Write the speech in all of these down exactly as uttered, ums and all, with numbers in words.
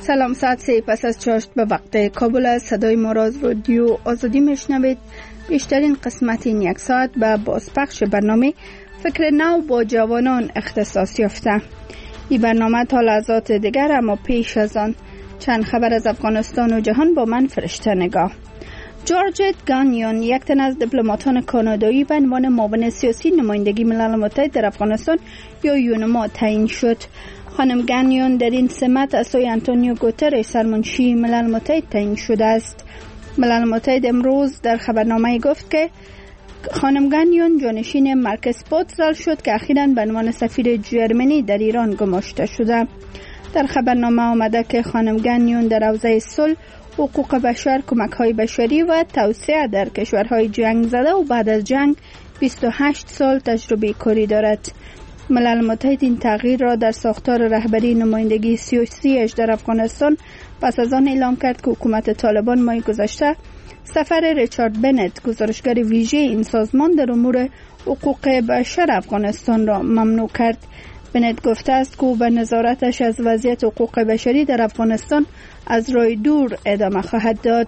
سلام، ساعت سه پس از چاشت به وقت کابل است. صدای ما را از رادیو آزادی میشنوید. بیشترین قسمت این یک ساعت به بازپخش برنامه فکر نو با جوانان اختصاص یافته. این برنامه تا لحظات دیگر، اما پیش از آن چند خبر از افغانستان و جهان با من فرشته نگاه. جورجت گانیون، یک تن از دیپلماتان کانادایی، به عنوان معاون سیاسی نمایندگی ملل متحد در افغانستان یا یونما تعیین شد. خانم گانیون در این سمت از سوی انتونیو گوترش، سرمنشی ملل متحد، تعیین شده است. ملل متحد امروز در خبرنامه گفت که خانم گانیون جانشین مرکز پوتزال شد که اخیراً به عنوان سفیر جرمنی در ایران گماشته شده. در خبرنامه آمده که خانم گانیون در حوزه صلح، حقوق بشر، کمک‌های بشری و توسعه در کشورهای جنگ زده و بعد از جنگ بیست و هشت سال تجربه کاری دارد. ملل متحد این تغییر را در ساختار رهبری نمایندگی سیاسیش در افغانستان پس از آن اعلام کرد که حکومت طالبان ماه گذشته سفر ریچارد بنت، گزارشگر ویژه این سازمان در امور حقوق بشر افغانستان را ممنوع کرد. بنت گفته است که او به نظارتش از وضعیت حقوق بشری در افغانستان از راه دور ادامه خواهد داد.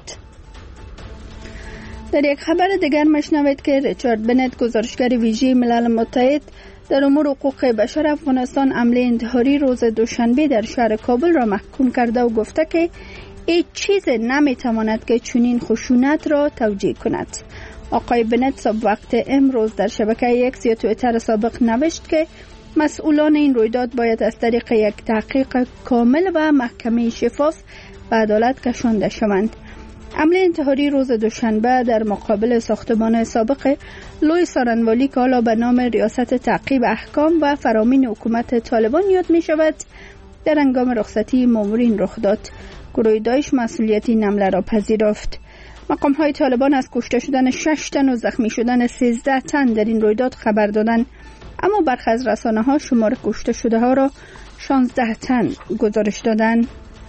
در یک خبر دیگر مشنوید که ریچارد بنت، گزارشگر ویژه ملل متحد در امور حقوق بشر افغانستان، حمله انتحاری روز دوشنبه در شهر کابل را محکوم کرده و گفته که هیچ چیز نمیتواند که چنین خشونت را توجیه کند. آقای بنت صبح وقت امروز در شبکه اکس یا توییتر سابق نوشت که مسئولان این رویداد باید از طریق یک تحقیق کامل و محکمه شفاف به عدالت کشانده شوند. حمله انتحاری روز دوشنبه در مقابل ساختمان سابق لوی سارنوالی که حالا به نام ریاست تعقیب احکام و فرامین حکومت طالبان یاد می شود، در هنگام رخصتی مامورین رخ داد. گروه داعش مسئولیت این حمله را پذیرفت. مقام های طالبان از کشته شدن شش تن و زخمی شدن سیزده تن در این رویداد خبر دادند، اما برخی از رسانه ها شمار کشته شده ها را شانزده تن گزارش دادند.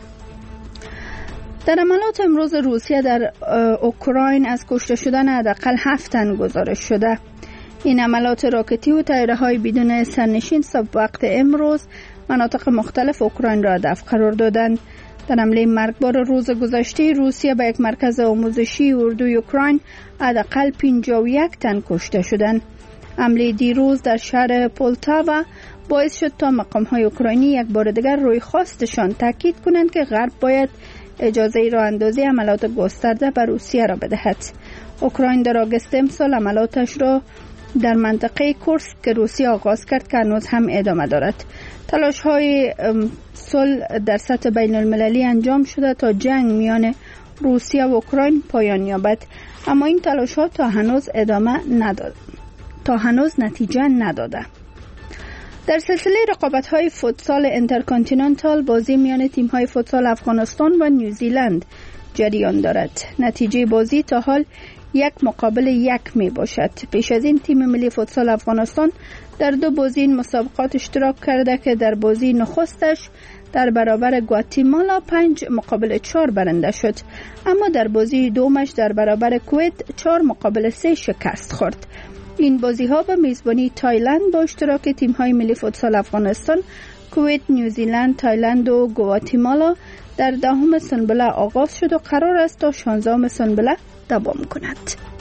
در عملات امروز روسیه در اوکراین از کشته شدن حداقل هفت تن گزارش شده. این عملات راکتی و طیاره‌های بدون سرنشین صبح وقت امروز مناطق مختلف اوکراین را هدف قرار دادند. در حمله مرگبار روز گذشته روسیه به یک مرکز آموزشی اردوی اوکراین حداقل پنجاه و یک تن کشته شدند. حمله دیروز در شهر پولتاوا باعث شد تا مقام‌های اوکراینی یک بار دیگر روی خواستشان تاکید کنند که غرب باید اجازه راه اندازی عملات گسترده بر روسیه را بدهد. اوکراین در آگوست امسال عملاتش را در منطقه کورسک که روسیه آغاز کرد که هنوز هم ادامه دارد. تلاش‌های صلح در سطح بین المللی انجام شده تا جنگ میان روسیه و اوکراین پایان یابد، اما این تلاش‌ها تا هنوز ادامه نداد. تا هنوز نتیجه نداده. در سلسله رقابت‌های فوتسال اینترکانتیننتال، بازی میان تیم‌های فوتسال افغانستان و نیوزیلند جریان دارد. نتیجه بازی تا حال یک مقابل یک می باشد. پیش از این تیم ملی فوتسال افغانستان در دو بازی این مسابقات اشتراک کرده که در بازی نخستش در برابر گواتیمالا پنج مقابل چهار برنده شد، اما در بازی دومش در برابر کویت چهار مقابل سه شکست خورد. این بازی ها به میزبانی تایلند با اشتراک تیم های ملی فوتسال افغانستان، کویت، نیوزیلند، تایلند و گواتیمالا در دهم سنبله آغاز شد و قرار است تا شانزدهم سنبله دوام کند.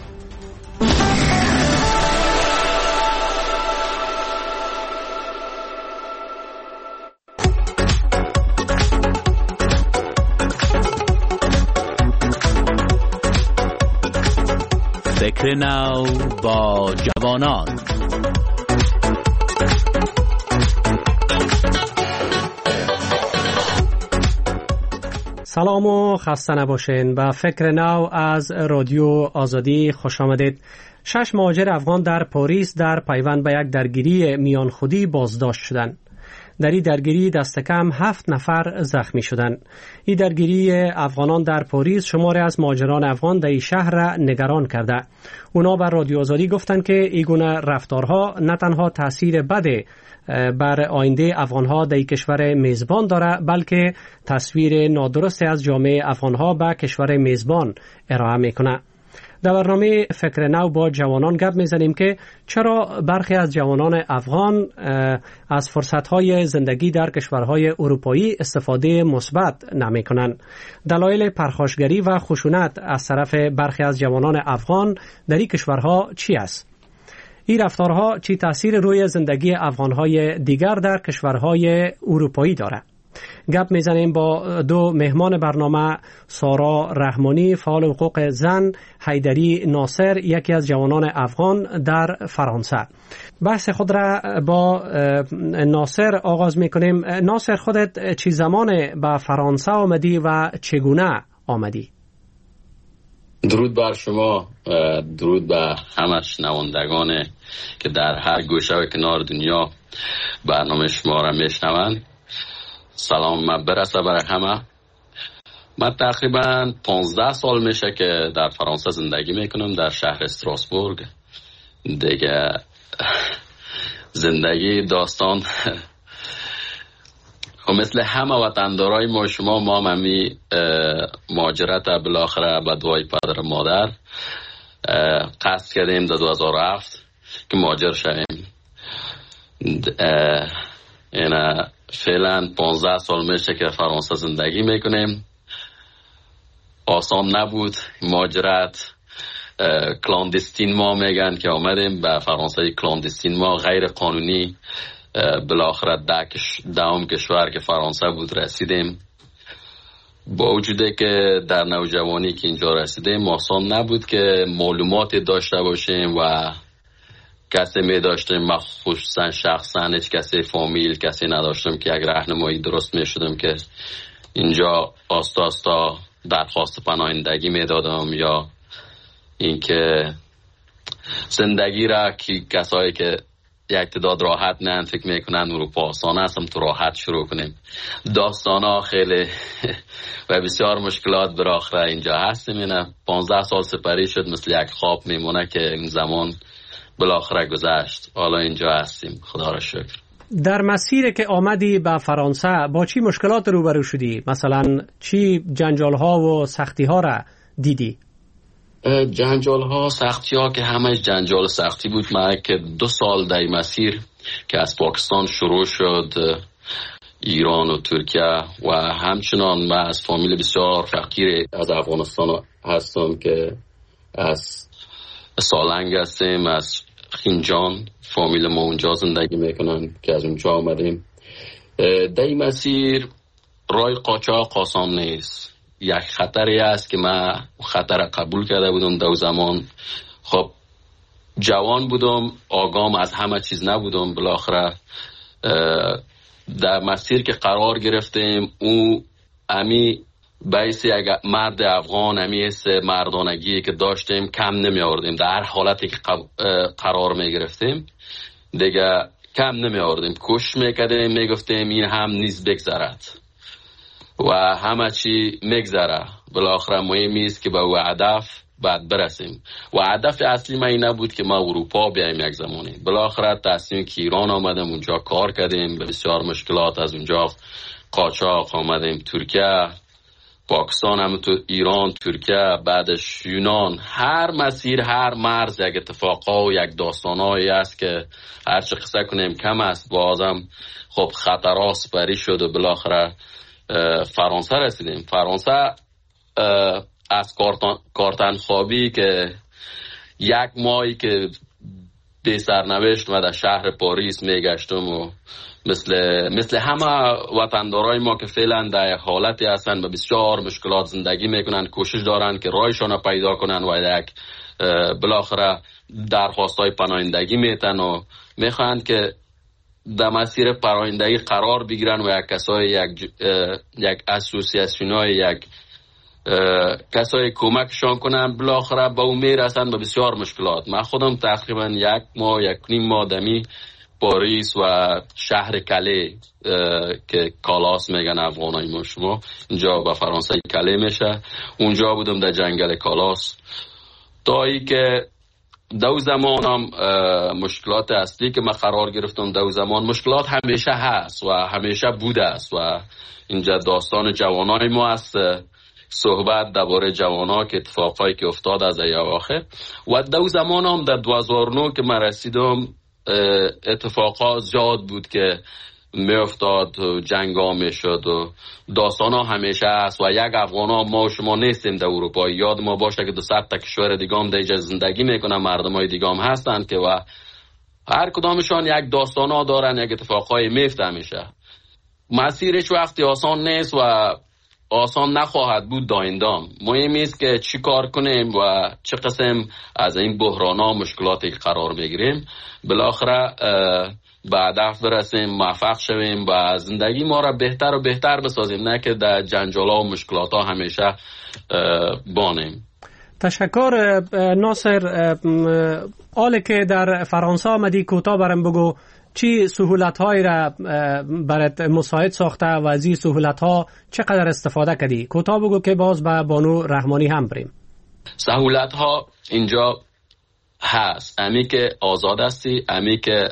فکر نو با جوانان. سلام و خسته نباشین. به فکر نو از رادیو آزادی خوش آمدید. شش مهاجر افغان در پاریس در پیوند به یک درگیری میان خودی بازداشت شدند. در این درگیری دست کم هفت نفر زخمی شدند. این درگیری افغانان در پاریس شماری از مهاجران افغان در این شهر را نگران کرده. اونا بر رادیو آزادی گفتند که این گونه رفتارها نه تنها تاثیر بد بر آینده افغانها در کشور میزبان داره، بلکه تصویر نادرستی از جامعه افغانها به کشور میزبان ارائه میکنه. در برنامه فکر نو با جوانان گپ میزنیم که چرا برخی از جوانان افغان از فرصت‌های زندگی در کشورهای اروپایی استفاده مثبت نمی‌کنند. دلایل پرخاشگری و خشونت از طرف برخی از جوانان افغان در این کشورها چی است؟ این رفتارها چی تأثیر روی زندگی افغان‌های دیگر در کشورهای اروپایی دارد؟ گپ میزنیم با دو مهمان برنامه، سارا رحمانی فعال حقوق زن، حیدری ناصر یکی از جوانان افغان در فرانسه. بحث خود را با ناصر آغاز میکنیم. ناصر، خودت چی زمان به فرانسه آمدی و چگونه آمدی؟ درود بر شما، درود به همه شنوندگان که در هر گوشه و کنار دنیا برنامه شما را میشنوند. سلام من برسه برای همه. من تقریبا پانزده سال میشه که در فرانسه زندگی میکنم، در شهر استراسبورگ. دیگه زندگی داستان مثل همه وطندارای ما شما ما ممی مهاجرت بالاخره به دعای پدر و مادر قصد کردیم در دو هزار و هفت که مهاجر شویم. اینا فعلا پانزده سال میشه که فرانسه زندگی میکنیم. آسان نبود مهاجرت، کلاندستین ما میگن که آمدیم به فرانسه. کلاندستین ما غیر قانونی بالاخره دوم کشور که فرانسه بود رسیدیم. با وجوده که در نوجوانی که اینجا رسیدیم آسان نبود که معلومات داشته باشیم و کسی می داشتیم، مخصوصا شخصا هیچ کسی فامیل کسی نداشتم که یک راهنمایی درست می شدم که اینجا آستا آستا درخواست پناهندگی می دادم یا اینکه زندگی را که کسایی که یک تعداد راحت نه فکر میکنن اروپا آسان است هم تو راحت شروع کنیم. داستان ها خیلی و بسیار مشکلات براخره اینجا هستیم. اینه پانزده سال سپری شد، مثل یک خواب میمونه که این زمان بالاخره گذشت. حالا اینجا هستیم، خدا را شکر. در مسیر که آمدی به فرانسه با چی مشکلات روبرو شدی؟ مثلا چی جنجال ها و سختی ها را دیدی؟ جنجال ها سختی ها که همه جنجال سختی بود. من که دو سال در مسیر که از پاکستان شروع شد، ایران و ترکیه و همچنان من از فامیل بسیار فقیر از افغانستان هستم که از سالنگ هستیم، از خینجان فامیل ما اونجا زندگی میکنن که از اونجا آمدیم. در این مسیر رای قاچاق آسان نیست. یک خطری است که من خطر قبول کرده بودم در زمان. خب جوان بودم، آگام از همه چیز نبودم. بالاخره در مسیر که قرار گرفتیم او امی باعث یک مرد افغان امی حس مردانگی که داشتیم کم نمی آوردیم. در هر حالتی که قرار می گرفتیم دیگه کم نمی آوردیم، کوشش میکردیم، میگفتیم این هم نیز بگذرد و همه چی میگذره. بالاخره مهمی است که به او هدف بعد برسیم و هدف اصلی من این نبود که ما اروپا بیایم یک زمانی. بالاخره تصمیم که ایران آمدیم، اونجا کار کردیم، به بسیار مشکلات از اونجا قاچاق آمدیم ترکیه، پاکستان، هم تو ایران، ترکیه، بعدش یونان. هر مسیر، هر مرز یک اتفاقا و یک داستانایی است که هر چه قصه کنیم کم است. بازم خب خطرها سپری شد و بالاخره فرانسه رسیدیم. فرانسه از کارتن خوابی که یک ماهی که بی سرنوشت و در شهر پاریس میگشتم و مثل مثل همه وطندارای ما که فعلا در حالتی هستن و بسیار مشکلات زندگی میکنن، کوشش دارن که رایشان پیدا کنن و یک بالاخره درخواستای پناهندگی میتن و میخواهند که در مسیر پناهندگی قرار بگیرن و یک کسای یک یک اسوسیاسیونای یک کسای کمکشان کنن. بالاخره به اون میرسن به بسیار مشکلات. من خودم تقریبا یک ماه یک نیم ماه دمی پاریس و شهر کله که کالاس میگن افغانای ما شما، اینجا به فرانسه کله میشه، اونجا بودم در جنگل کالاس تا ای که دو زمان هم مشکلات اصلی که من قرار گرفتم. دو زمان مشکلات همیشه هست و همیشه بوده است و اینجا داستان جوانای ما است صحبت درباره جوان‌ها که اتفاقایی که افتاد از ای اواخر و دو زمان هم در دو هزار و نه که من رسیدم اتفاقات زیاد بود که می افتاد، جنگ ها می شد و داستان ها همیشه هست و یک افغان ها ما و شما نیستیم در اروپا. یاد ما باشه که دو صد تا کشور دیگه هم در زندگی میکنن، مردم های دیگه هم هستن که و هر کدامشان یک داستان ها دارن، یک اتفاق های میفته. همیشه مسیرش وقتی آسان نیست و آسان نخواهد بود دایندام. مهم است که چی کار کنیم و چه قسم از این بحران ها مشکلاتی قرار بگیریم بالاخره به هدف برسیم، موفق شویم و زندگی ما را بهتر و بهتر بسازیم، نه که در جنجال ها و مشکلات ها همیشه بانیم. تشکر ناصر. آله که در فرانسه آمدی کوتاه برم بگو چی سهولت هایی را برات مساعد ساخته و از این سهولت ها چقدر استفاده کردی؟ کوتاه بگو که باز به بانو رحمانی هم بریم. سهولت ها اینجا هست، امی که آزاد هستی، امی که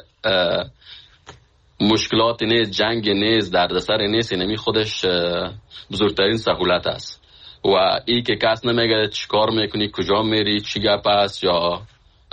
مشکلات نیست، جنگ نیست، دردسر نیست، اینمی خودش بزرگترین سهولت است. و ای که کس نمیگه چی کار میکنی، کجا میری، چی گپ است یا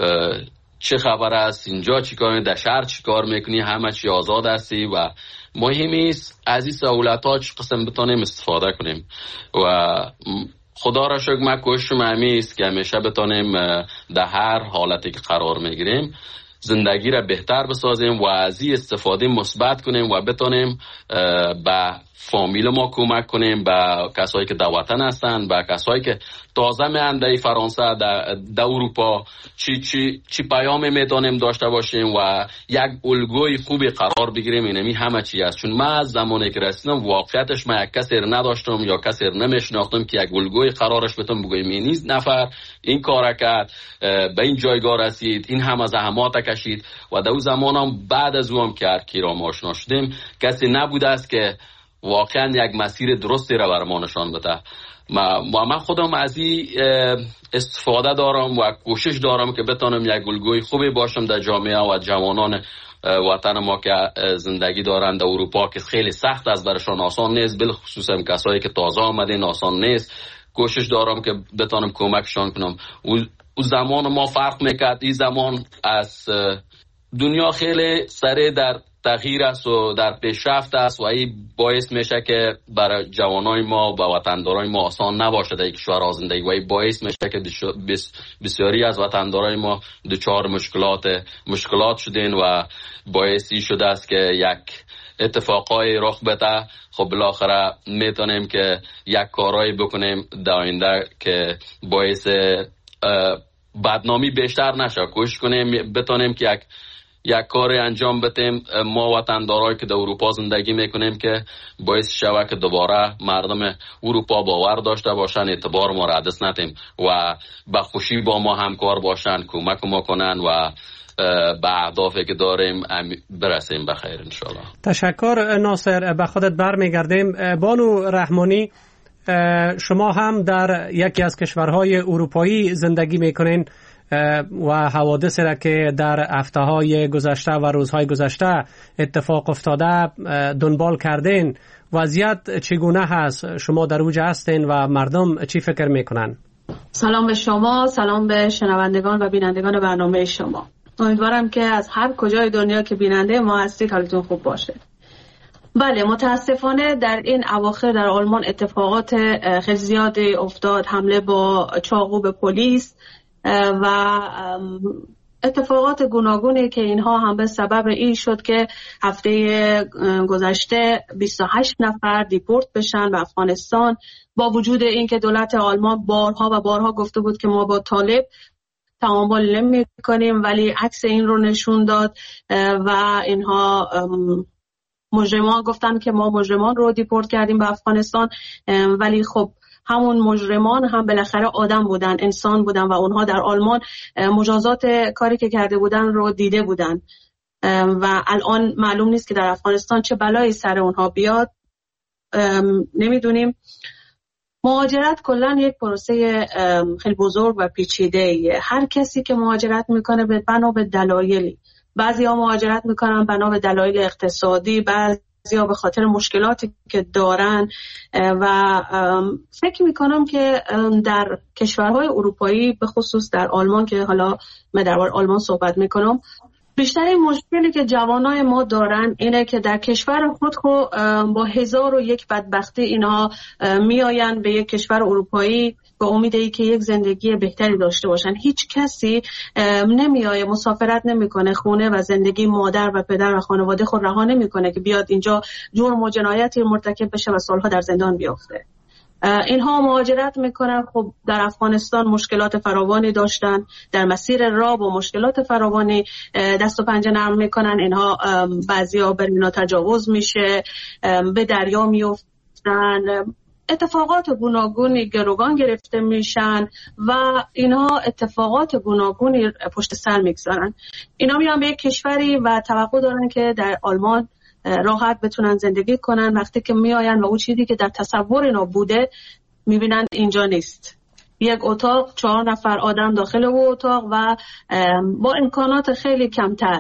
چه خبر است، اینجا چی کار میکنی، در شهر چی کار میکنی، همه چی آزاد هستی و مهمی است از این سهولت ها چه قسم بتانیم استفاده کنیم. و خدا را شکر من کوششم همی است که همیشه بتانیم در هر حالتی که قرار میگیریم زندگی را بهتر بسازیم و از این استفاده مثبت کنیم و بتانیم به فامیل ما کمک کنیم، به کسایی که در وطن هستند، به کسایی که تازه میان در فرانسه، در, در اروپا، چی چی چی پیامی میتونیم داشته باشیم و یک الگوی خوبی قرار بگیریم. اینمی همه چی است. چون من از زمانی که رسیدم واقعیتش من یک کسی نداشتم یا کسی نمیشناختم که یک الگوی قرارش بتونم بگویم این نفر این کار کرد، به این جایگاه رسید، این همه زحمات کشید. و در اون زمانم بعد از اون که هر کی را آشنا شدیم کسی نبوده است که واقعا یک مسیر درستی را بر ما نشان بده. ما من خودم از این استفاده دارم و کوشش دارم که بتونم یک الگوی خوبی باشم در جامعه و جوانان وطن ما که زندگی دارند در اروپا که خیلی سخت است برشان، آسان نیست، بالخصوص هم کسایی که تازه آمدین آسان نیست. کوشش دارم که بتونم کمکشان کنم. او زمان ما فرق میکرد، این زمان از دنیا خیلی سریع در تغییر است و در پیشرفت است و این باعث میشه که برای جوانای ما و وطندارای ما آسان نباشه در کشور زندگی و این باعث میشه که بسیاری از وطندارای ما دچار مشکلات مشکلات شدین و باعثی شده است که یک اتفاقای رخ بده. خب بالاخره میتونیم که یک کارایی بکنیم در آینده که باعث بدنامی بیشتر نشه. کوشش کنیم بتونیم که یک یک کار انجام بدیم ما وطندارایی که در اروپا زندگی میکنیم که باعث شوه که دوباره مردم اروپا باور داشته باشن، اعتبار ما را دست ندیم و به خوشی با ما همکار باشن، کمک ما کنن و به اهدافی که داریم برسیم بخیر انشالله. تشکر ناصر. به خودت برمیگردیم. بانو رحمانی، شما هم در یکی از کشورهای اروپایی زندگی میکنین و حوادثی را که در هفته‌های گذشته و روزهای گذشته اتفاق افتاده دنبال کردین، وضعیت چگونه هست؟ شما در اوج هستین و مردم چی فکر میکنن؟ سلام به شما، سلام به شنوندگان و بینندگان برنامه شما. امیدوارم که از هر کجای دنیا که بیننده ما هستید حالتون خوب باشه. بله، متاسفانه در این اواخر در آلمان اتفاقات خیلی زیادی افتاد، حمله با چاقو به پلیس و اتفاقات گوناگونی که اینها هم به سبب این شد که هفته گذشته بیست و هشت نفر دیپورت بشن به افغانستان، با وجود اینکه دولت آلمان بارها و بارها گفته بود که ما با طالب تعامل نمی کنیم، ولی عکس این رو نشون داد و اینها مجرمان گفتن که ما مجرمان رو دیپورت کردیم به افغانستان، ولی خب همون مجرمان هم بالاخره آدم بودن، انسان بودن و اونها در آلمان مجازات کاری که کرده بودن رو دیده بودن و الان معلوم نیست که در افغانستان چه بلایی سر اونها بیاد، نمیدونیم. مهاجرت کلا یک پروسه خیلی بزرگ و پیچیده. هر کسی که مهاجرت میکنه به بنا به دلایلی، بعضی ها مهاجرت میکنن بنا به دلایل اقتصادی، بعضی بعضیا به خاطر مشکلاتی که دارن و فکر میکنم که در کشورهای اروپایی به خصوص در آلمان که حالا من درباره آلمان صحبت میکنم، بیشترین مشکلی که جوانای ما دارن اینه که در کشور خود خود با هزار و یک بدبختی اینها میآین به یک کشور اروپایی به امید ای که یک زندگی بهتری داشته باشن. هیچ کسی نمیآیه، مسافرت نمیکنه خونه و زندگی مادر و پدر و خانواده خود رها نمیکنه که بیاد اینجا جرم و جنایتی مرتکب بشه و سالها در زندان بیفته. اینها مهاجرت میکنن. خب در افغانستان مشکلات فراوانی داشتن، در مسیر راه با مشکلات فراوانی دست و پنجه نرم میکنن. اینها بعضیا بر اینا تجاوز میشه، به دریا میفتن، اتفاقات گوناگونی گروگان گرفته میشن و اینها اتفاقات گوناگونی پشت سر میگذارن. اینا میان به یک کشوری و توقع دارن که در آلمان راحت بتونن زندگی کنن. وقتی که میآین و اون چیزی که در تصور اینا بوده میبینن اینجا نیست. یک اتاق، چهار نفر آدم داخل او اتاق و با امکانات خیلی کمتر.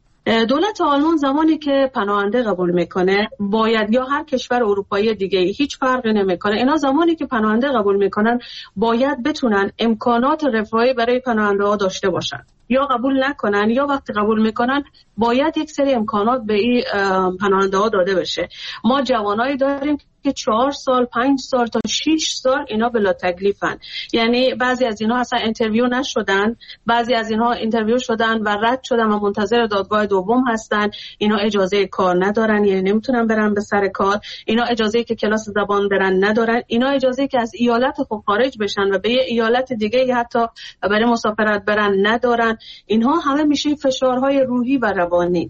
دولت آلمان زمانی که پناهنده قبول میکنه، باید یا هر کشور اروپایی دیگه هیچ فرقی نمیکنه، اینا زمانی که پناهنده قبول میکنن باید بتونن امکانات رفاهی برای پناهنده ها داشته باشن. یا قبول نکنن یا وقتی قبول میکنن باید یک سری امکانات به این پناهنده ها داده بشه. ما جوانایی داریم که چهار سال، پنج سال تا شش سال اینا بلا تکلیفن. یعنی بعضی از اینها اصلا اینترویو نشدن، بعضی از اینها اینترویو شدن و رد شدن و منتظر دادگاه دوم هستن. اینا اجازه کار ندارن، یعنی نمیتونن برن به سر کار. اینا اجازه که کلاس زبان برن ندارن. اینا اجازه که از ایالت خود خارج بشن و به یه ایالت دیگه حتی برای مسافرت برن ندارن. اینها همه میشه فشارهای روحی و روانی.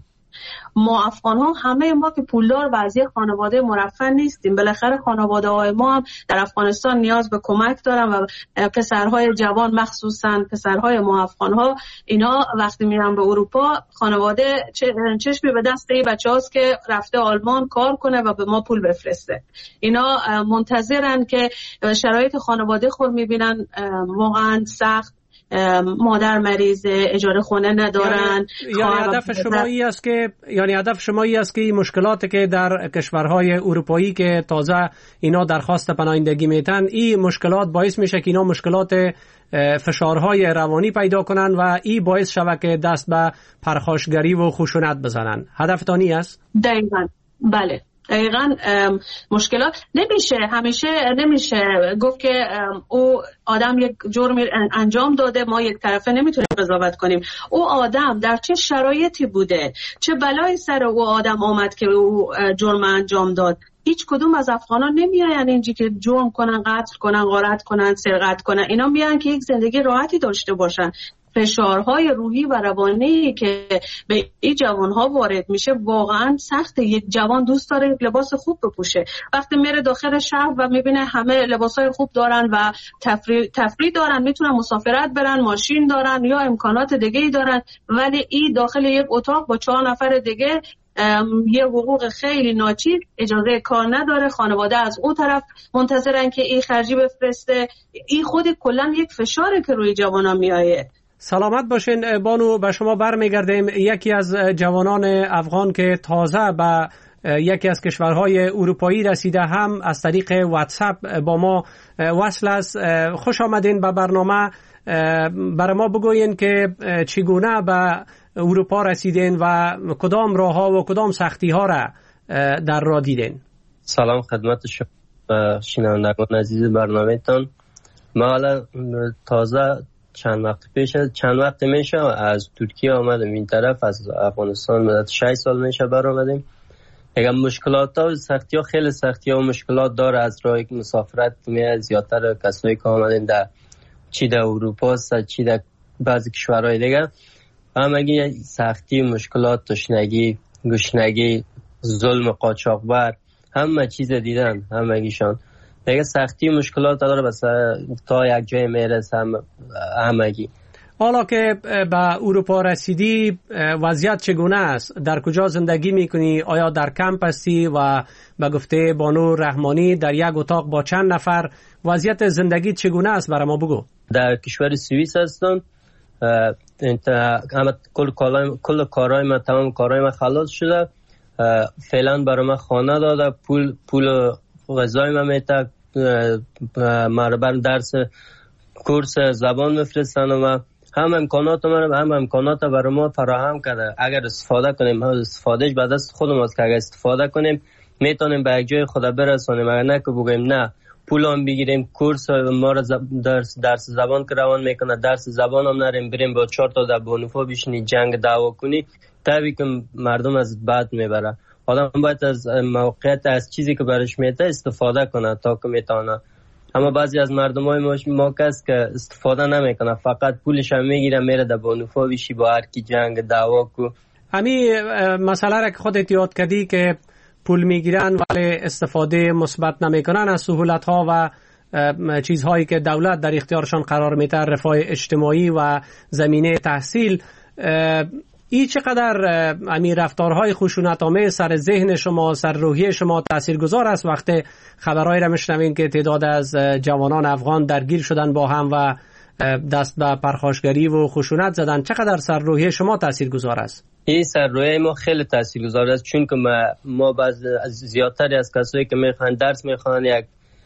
ما افغان ها همه ما که پولدار و از یک خانواده مرفه نیستیم. بالاخره خانواده های ما هم در افغانستان نیاز به کمک دارن و پسرهای جوان، مخصوصا پسرهای ما افغان ها، اینا وقتی میرن به اروپا خانواده چشمی به دست این بچه هاست که رفته آلمان کار کنه و به ما پول بفرسته. اینا منتظرن که شرایط خانواده خود میبینن واقعا سخت. مادر مریضه، اجاره خونه ندارن. یعنی, یعنی هدف شما ای است که یعنی هدف شما ای است که مشکلاتی که در کشورهای اروپایی که تازه اینا درخواست پناهندگی میتن، این مشکلات باعث میشه که اینا مشکلات فشارهای روانی پیدا کنن و این باعث شود که دست به پرخاشگری و خشونت بزنن. هدفتان این است؟ دقیقاً بله. دقیقاً مشکلات نمیشه همیشه نمیشه گفت که او آدم یک جرمی انجام داده ما یک طرفه نمیتونیم قضاوت کنیم. او آدم در چه شرایطی بوده، چه بلایی سر او آدم آمد که او جرم انجام داد. هیچ کدوم از افغانان نمیاین اینجا که جرم کنن، قتل کنن، غارت کنن، سرقت کنن. اینا میان که یک زندگی راحتی داشته باشن. فشارهای روحی و روانی که به این جوانها وارد میشه واقعا سخته. یک جوان دوست داره یک لباس خوب بپوشه، وقتی میره داخل شهر و میبینه همه لباسای خوب دارن و تفریح تفریح دارن، میتونن مسافرت برن، ماشین دارن یا امکانات دیگه‌ای دارن، ولی این داخل یک اتاق با چهار نفر دیگه یه حقوق خیلی ناچیز، اجازه کار نداره، خانواده از اون طرف منتظرن که این خرجی بفرسته. این خود کلا یک فشاره که روی جوانا میایه. سلامت باشین بانو. به شما برمیگردیم. یکی از جوانان افغان که تازه به یکی از کشورهای اروپایی رسیده هم از طریق واتساپ با ما وصل است. خوش آمدین به برنامه. برای ما بگوین که چگونه به اروپا رسیدین و کدام راه ها و کدام سختی ها را در راه دیدین. سلام خدمت شما شنوندگان عزیز برنامه تان. ما حالا تازه چند وقت پیش چند وقت میشه از ترکیه آمدم این طرف، از افغانستان مدت شش سال میشه بر آمدیم. اگر مشکلات ها و سختی ها خیلی سختی ها و مشکلات داره. از راه مسافرت میاد زیادتر کسایی که آمدن در چی در اروپا است چی در بعضی کشورهای دیگه، همگی سختی، مشکلات، تشنگی، گشنگی، ظلم، قاچاقبر، همه چیز دیدن همگیشان. دیگه سختی و مشکلات داره بس تا یک جای میرسه همگی. حالا که به اروپا رسیدی وضعیت چگونه است؟ در کجا زندگی میکنی؟ آیا در کمپ هستی و به گفته بانو رحمانی در یک اتاق با چند نفر؟ وضعیت زندگی چگونه است برای ما بگو. در کشور سوئیس هستم. کل کارهای کل کارهای ما تمام کارهای ما خلاص شده. فعلا برای من خانه داده، پول پول غذای من میده، مربر درس کورس زبان میفرستن و من هم امکانات من هم امکانات برای ما فراهم کرده. اگر استفاده کنیم، استفادهش به دست خودمون است که اگر استفاده کنیم میتونیم به یک جای خدا برسونیم. اگر نه که بگیم نه پول هم بگیریم کورس ما را درس درس زبان که روان میکنه، درس زبان هم نریم بریم با چهار تا در بونفا بشینی جنگ دعوا کنی، طبیعی که مردم از بعد میبره. آدم باید از موقعیت از چیزی که برش میده استفاده کنه تا که میتونه. اما بعضی از مردم های ما کس که استفاده نمیکنه، فقط پولش هم میگیره میره در بونفا بشی با هر کی جنگ دعوا کو. همین مسئله را که خودت یاد کردی که پول میگیرن ولی استفاده مثبت نمیکنن از سهولت ها و چیزهایی که دولت در اختیارشان قرار میده، رفاه اجتماعی و زمینه تحصیل، این چقدر همین رفتارهای خشونت آمیز سر ذهن شما، سر روحیه شما تاثیرگذار است وقتی خبرهایی را میشنویم که تعداد از جوانان افغان درگیر شدن با هم و دست به پرخاشگری و خشونت زدن؟ چقدر سر روحیه شما تاثیرگذار است؟ این سر روحیه ما خیلی تاثیرگذار است، چون که ما ما بعض زیادتری از کسایی که میخوان درس میخوان یک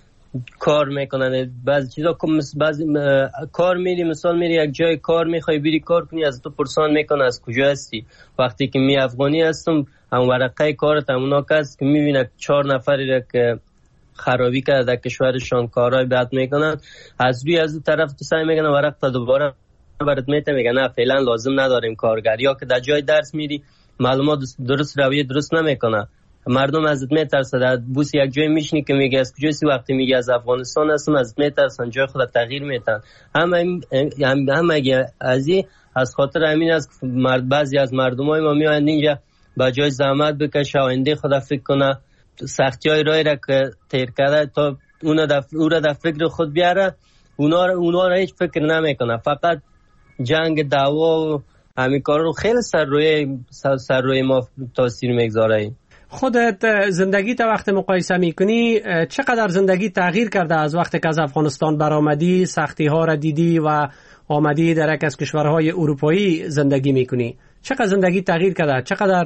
کار میکنن، بعضی چیزا که بعضی کار میری، مثال میری یک جای کار میخوای بری کار کنی، از تو پرسان میکنه از کجا هستی. وقتی که می افغانی هستم هم ورقه کارت همونا کس که میبینه چهار نفری را که خرابی کرده در کشورشان کارهای بد میکنن، از روی از طرف تو سعی میکنه ورق تا دوباره برات میته، میگه نه فعلا لازم نداریم کارگر. یا که در جای درس میری معلومات درست رویه درست نمیکنه، مردم ازت میترسن، بوس یک جای میشنی که میگه از کجاسی، وقتی میگه از افغانستان هستم ازت میترسن، جای خود تغییر میتن. هم هم هم اگه از این از خاطر همین است مرد بعضی از مردمای ما میان اینجا با جای زحمت بکشه، آینده خود فکر کنه، سختیای راه را که تیر کرده تا اون در اون در فکر خود بیاره، اونا اونا را هیچ فکر نمیکنه، فقط جنگ دعوا و همین کارا رو خیلی سر روی سر روی ما تاثیر میگذاره. خودت زندگی تا وقت مقایسه میکنی چقدر زندگی تغییر کرده از وقتی که از افغانستان برآمدی، سختی ها را دیدی و آمدی در یک از کشورهای اروپایی زندگی میکنی؟ چقدر زندگی تغییر کرده؟ چقدر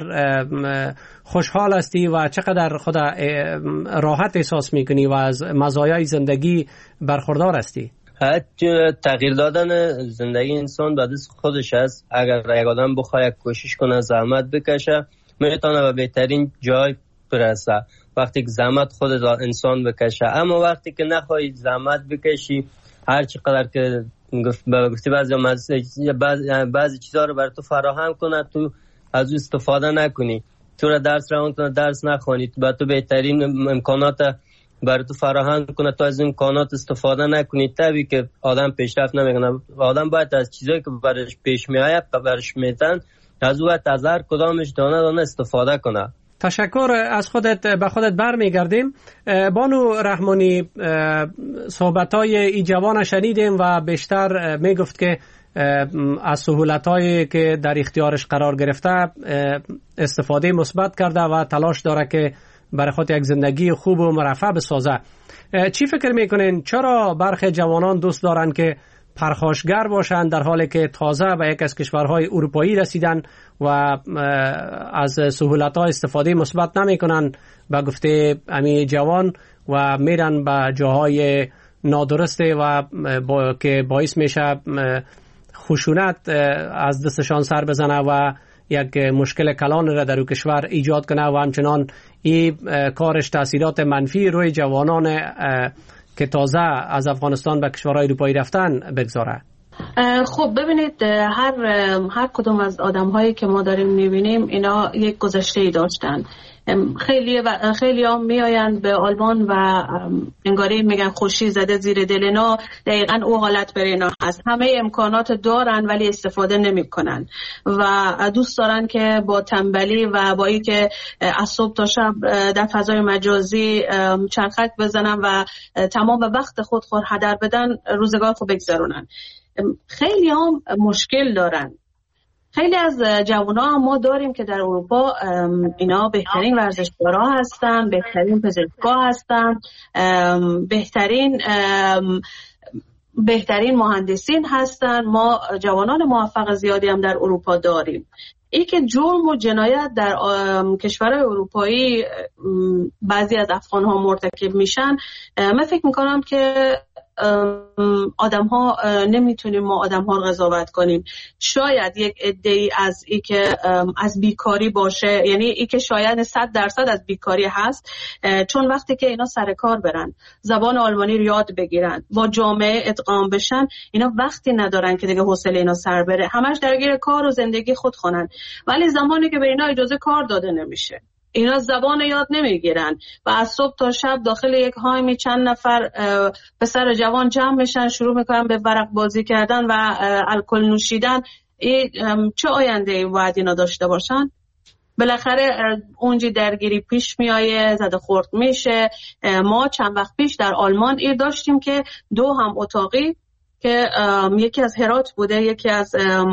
خوشحال هستی و چقدر خود راحت احساس میکنی و از مزایای زندگی برخوردار هستی؟ تغییر دادن زندگی انسان به دست خودش است. اگر یک آدم بخواد کوشش کنه، زحمت بکشه، میتونه به بهترین جای برسه وقتی که زحمت خود انسان بکشه. اما وقتی که نخواهی زحمت بکشی، هر چقدر که گفتی بعضی بعضی چیزها رو بر تو فراهم کنه، تو از او استفاده نکنی، تو را درس روان کنه درس نخوانی، با تو بهترین امکانات بر تو فراهم کنه، تو از امکانات استفاده نکنی، طبیعی که آدم پیشرفت نمیکنه. آدم باید از چیزایی که برش پیش میآید برش میتن از او باید از هر کدامش دانه دانه استفاده کنه. تشکر. از خودت به خودت برمیگردیم. بانو رحمانی، صحبت‌های ای جوان شنیدیم و بیشتر میگفت که از سهولت‌هایی که در اختیارش قرار گرفته استفاده مثبت کرده و تلاش داره که برای خود یک زندگی خوب و مرفه بسازه. چی فکر میکنین چرا برخی جوانان دوست دارن که پرخاشگر باشند در حالی که تازه به یک از کشورهای اروپایی رسیدن و از سهولت‌ها استفاده مثبت نمی‌کنن به گفته امی جوان و میرن به جاهای نادرسته و با که باعث میشه خشونت از دستشان سر بزنه و یک مشکل کلان را در او کشور ایجاد کنه و همچنان این کارش تاثیرات منفی روی جوانان که تازه از افغانستان به کشورهای اروپایی رفتن بگذاره. خب ببینید، هر هر کدوم از آدم‌هایی که ما داریم می‌بینیم اینا یک گذشته‌ای داشتن. خیلی و خیلی هم میآیند به آلمان و انگاری میگن خوشی زده زیر دل اینا. دقیقاً او حالت برای اینا هست. همه امکانات دارن ولی استفاده نمی‌کنن و دوست دارن که با تنبلی و با این که از صبح تا شب در فضای مجازی چرخک بزنن و تمام وقت خود خود هدر بدن روزگار خود بگذرونن. خیلی هم مشکل دارن. خیلی از جوانان ما داریم که در اروپا اینا بهترین ورزشکارا هستن، بهترین پزشکا هستن، بهترین بهترین مهندسین هستن. ما جوانان موفق زیادی هم در اروپا داریم. ای که جرم و جنایت در کشورهای اروپایی بعضی از افغان ها مرتکب میشن، من فکر میکنم که آدم ها نمیتونیم ما آدم ها رو قضاوت کنیم. شاید یک عده‌ای از ای که از بیکاری باشه، یعنی ای که شاید صد درصد از بیکاری هست، چون وقتی که اینا سر کار برن، زبان آلمانی رو یاد بگیرن، با جامعه ادغام بشن، اینا وقتی ندارن که دیگه حوصله اینا سر بره، همش درگیر کار و زندگی خود خونن. ولی زمانی که به اینا اجازه کار داده نمیشه، اینا زبان یاد نمیگیرن و از صبح تا شب داخل یک هایمی چند نفر پسر جوان جمع میشن، شروع میکنن به ورق بازی کردن و الکل نوشیدن، چه آینده ای باید اینا داشته باشن؟ بالاخره اونجی درگیری پیش میایه، زده خورد میشه. ما چند وقت پیش در آلمان ایر داشتیم که دو هم اتاقی که یکی از هرات بوده یکی از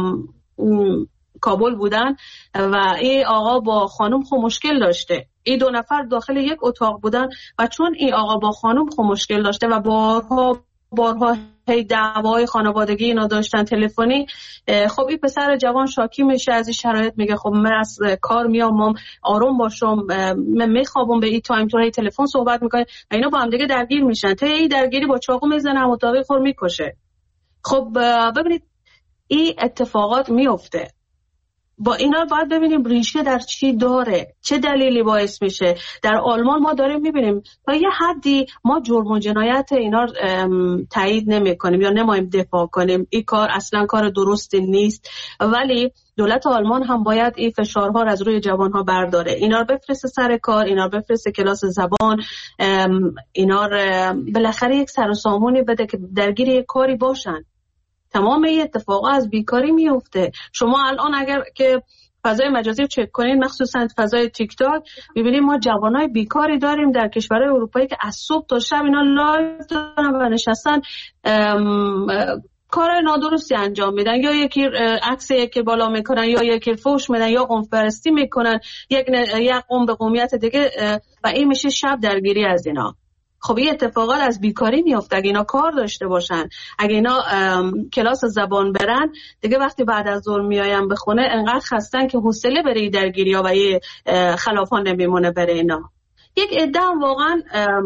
کابل بودن و این آقا با خانم خو مشکل داشته. این دو نفر داخل یک اتاق بودن و چون این آقا با خانم خو مشکل داشته و بارها بارها هی دعوای خانوادگی اینا داشتن تلفنی، خب این پسر جوان شاکی میشه از این شرایط، میگه خب من از کار میام، آروم باشم، من میخوابم، به این تایم تو هی تلفن صحبت میکنه و اینا با هم دیگه درگیر میشن. تا این درگیری با چاقو میزنه، مطابق خور میکشه. خب ببینید این اتفاقات میفته. با اینا باید ببینیم ریشه در چی داره، چه دلیلی باعث میشه. در آلمان ما داریم میبینیم تا یه حدی ما جرم و جنایت اینا تایید نمی کنیم یا نمایم دفاع کنیم، این کار اصلا کار درستی نیست، ولی دولت آلمان هم باید این فشارها رو از روی جوانها برداره، اینا رو بفرسته سر کار، اینا رو بفرسته کلاس زبان، اینا رو بالاخره یک سر و سامونی بده که درگیر یک کاری باشن. تمام این اتفاقا از بیکاری میفته. شما الان اگر که فضای مجازی رو چک کنین، مخصوصا فضای تیک تاک، ببینید ما جوانای بیکاری داریم در کشورهای اروپایی که از صبح تا شب اینا لایو دارن و نشستن کار نادرستی انجام میدن، یا یکی عکس یکی بالا میکنن، یا یکی فوش میدن، یا قوم پرستی میکنن، یک یک قوم به قومیت دیگه، و این میشه شب درگیری از اینا. خب این اتفاقات از بیکاری میفته. اگه اینا کار داشته باشن، اگه اینا کلاس زبان برن، دیگه وقتی بعد از ظهر میایم به خونه انقدر خستن که حوصله بره درگیری ها و یه خلافان نمیمونه بره اینا. یک عده واقعا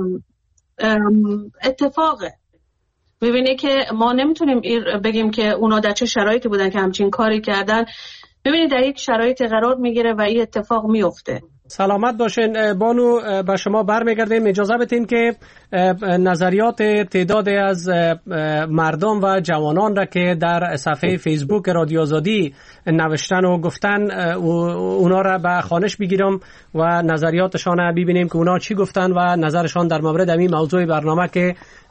اتفاقه. میبینی که ما نمیتونیم بگیم که اونا در چه شرایطی بودن که همچین کاری کردن. ببینید در یک شرایط قرار میگیره و این اتفاق میفته. سلامت باشین بانو. به شما برمیگردیم. اجازه بدین که نظریات تعدادی از مردم و جوانان را که در صفحه فیسبوک رادیو آزادی نوشتن و گفتن اونا را به خوانش بگیرم و نظریاتشان را ببینیم که اونا چی گفتن و نظرشان در مورد این موضوع برنامه که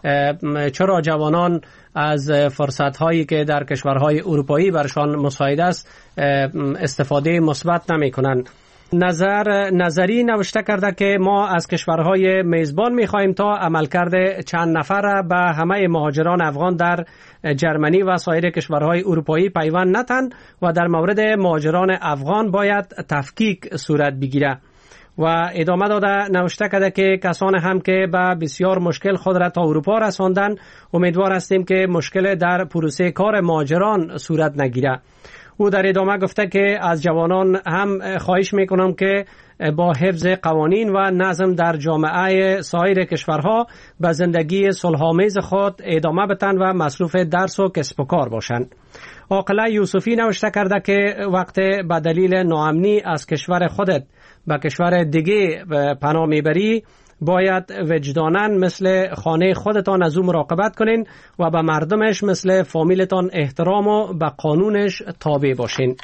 چرا جوانان از فرصت هایی که در کشورهای اروپایی برشان مساعد است استفاده مثبت نمی کنند. نظر نظری نوشته کرده که ما از کشورهای میزبان می‌خواهیم تا عملکرد چند نفر به همه مهاجران افغان در جرمنی و سایر کشورهای اروپایی پیوند نتن و در مورد مهاجران افغان باید تفکیک صورت بگیره. و ادامه داده نوشته کرده که کسان هم که به بسیار مشکل خود را تا اروپا رساندن، امیدوار هستیم که مشکل در پروسه کار مهاجران صورت نگیره. او در ادامه گفته که از جوانان هم خواهش میکنم که با حفظ قوانین و نظم در جامعه سایر کشورها به زندگی صلح‌آمیز خود ادامه بدن و مصروف درس و کسب و کار باشند. عاقله یوسفی نوشته کرده که وقت به دلیل ناامنی از کشور خودت به کشور دیگه پناه میبری، باید وجداناً مثل خانه خودتان از او مراقبت کنین و به مردمش مثل فامیلتان احترام و به قانونش تابع باشین.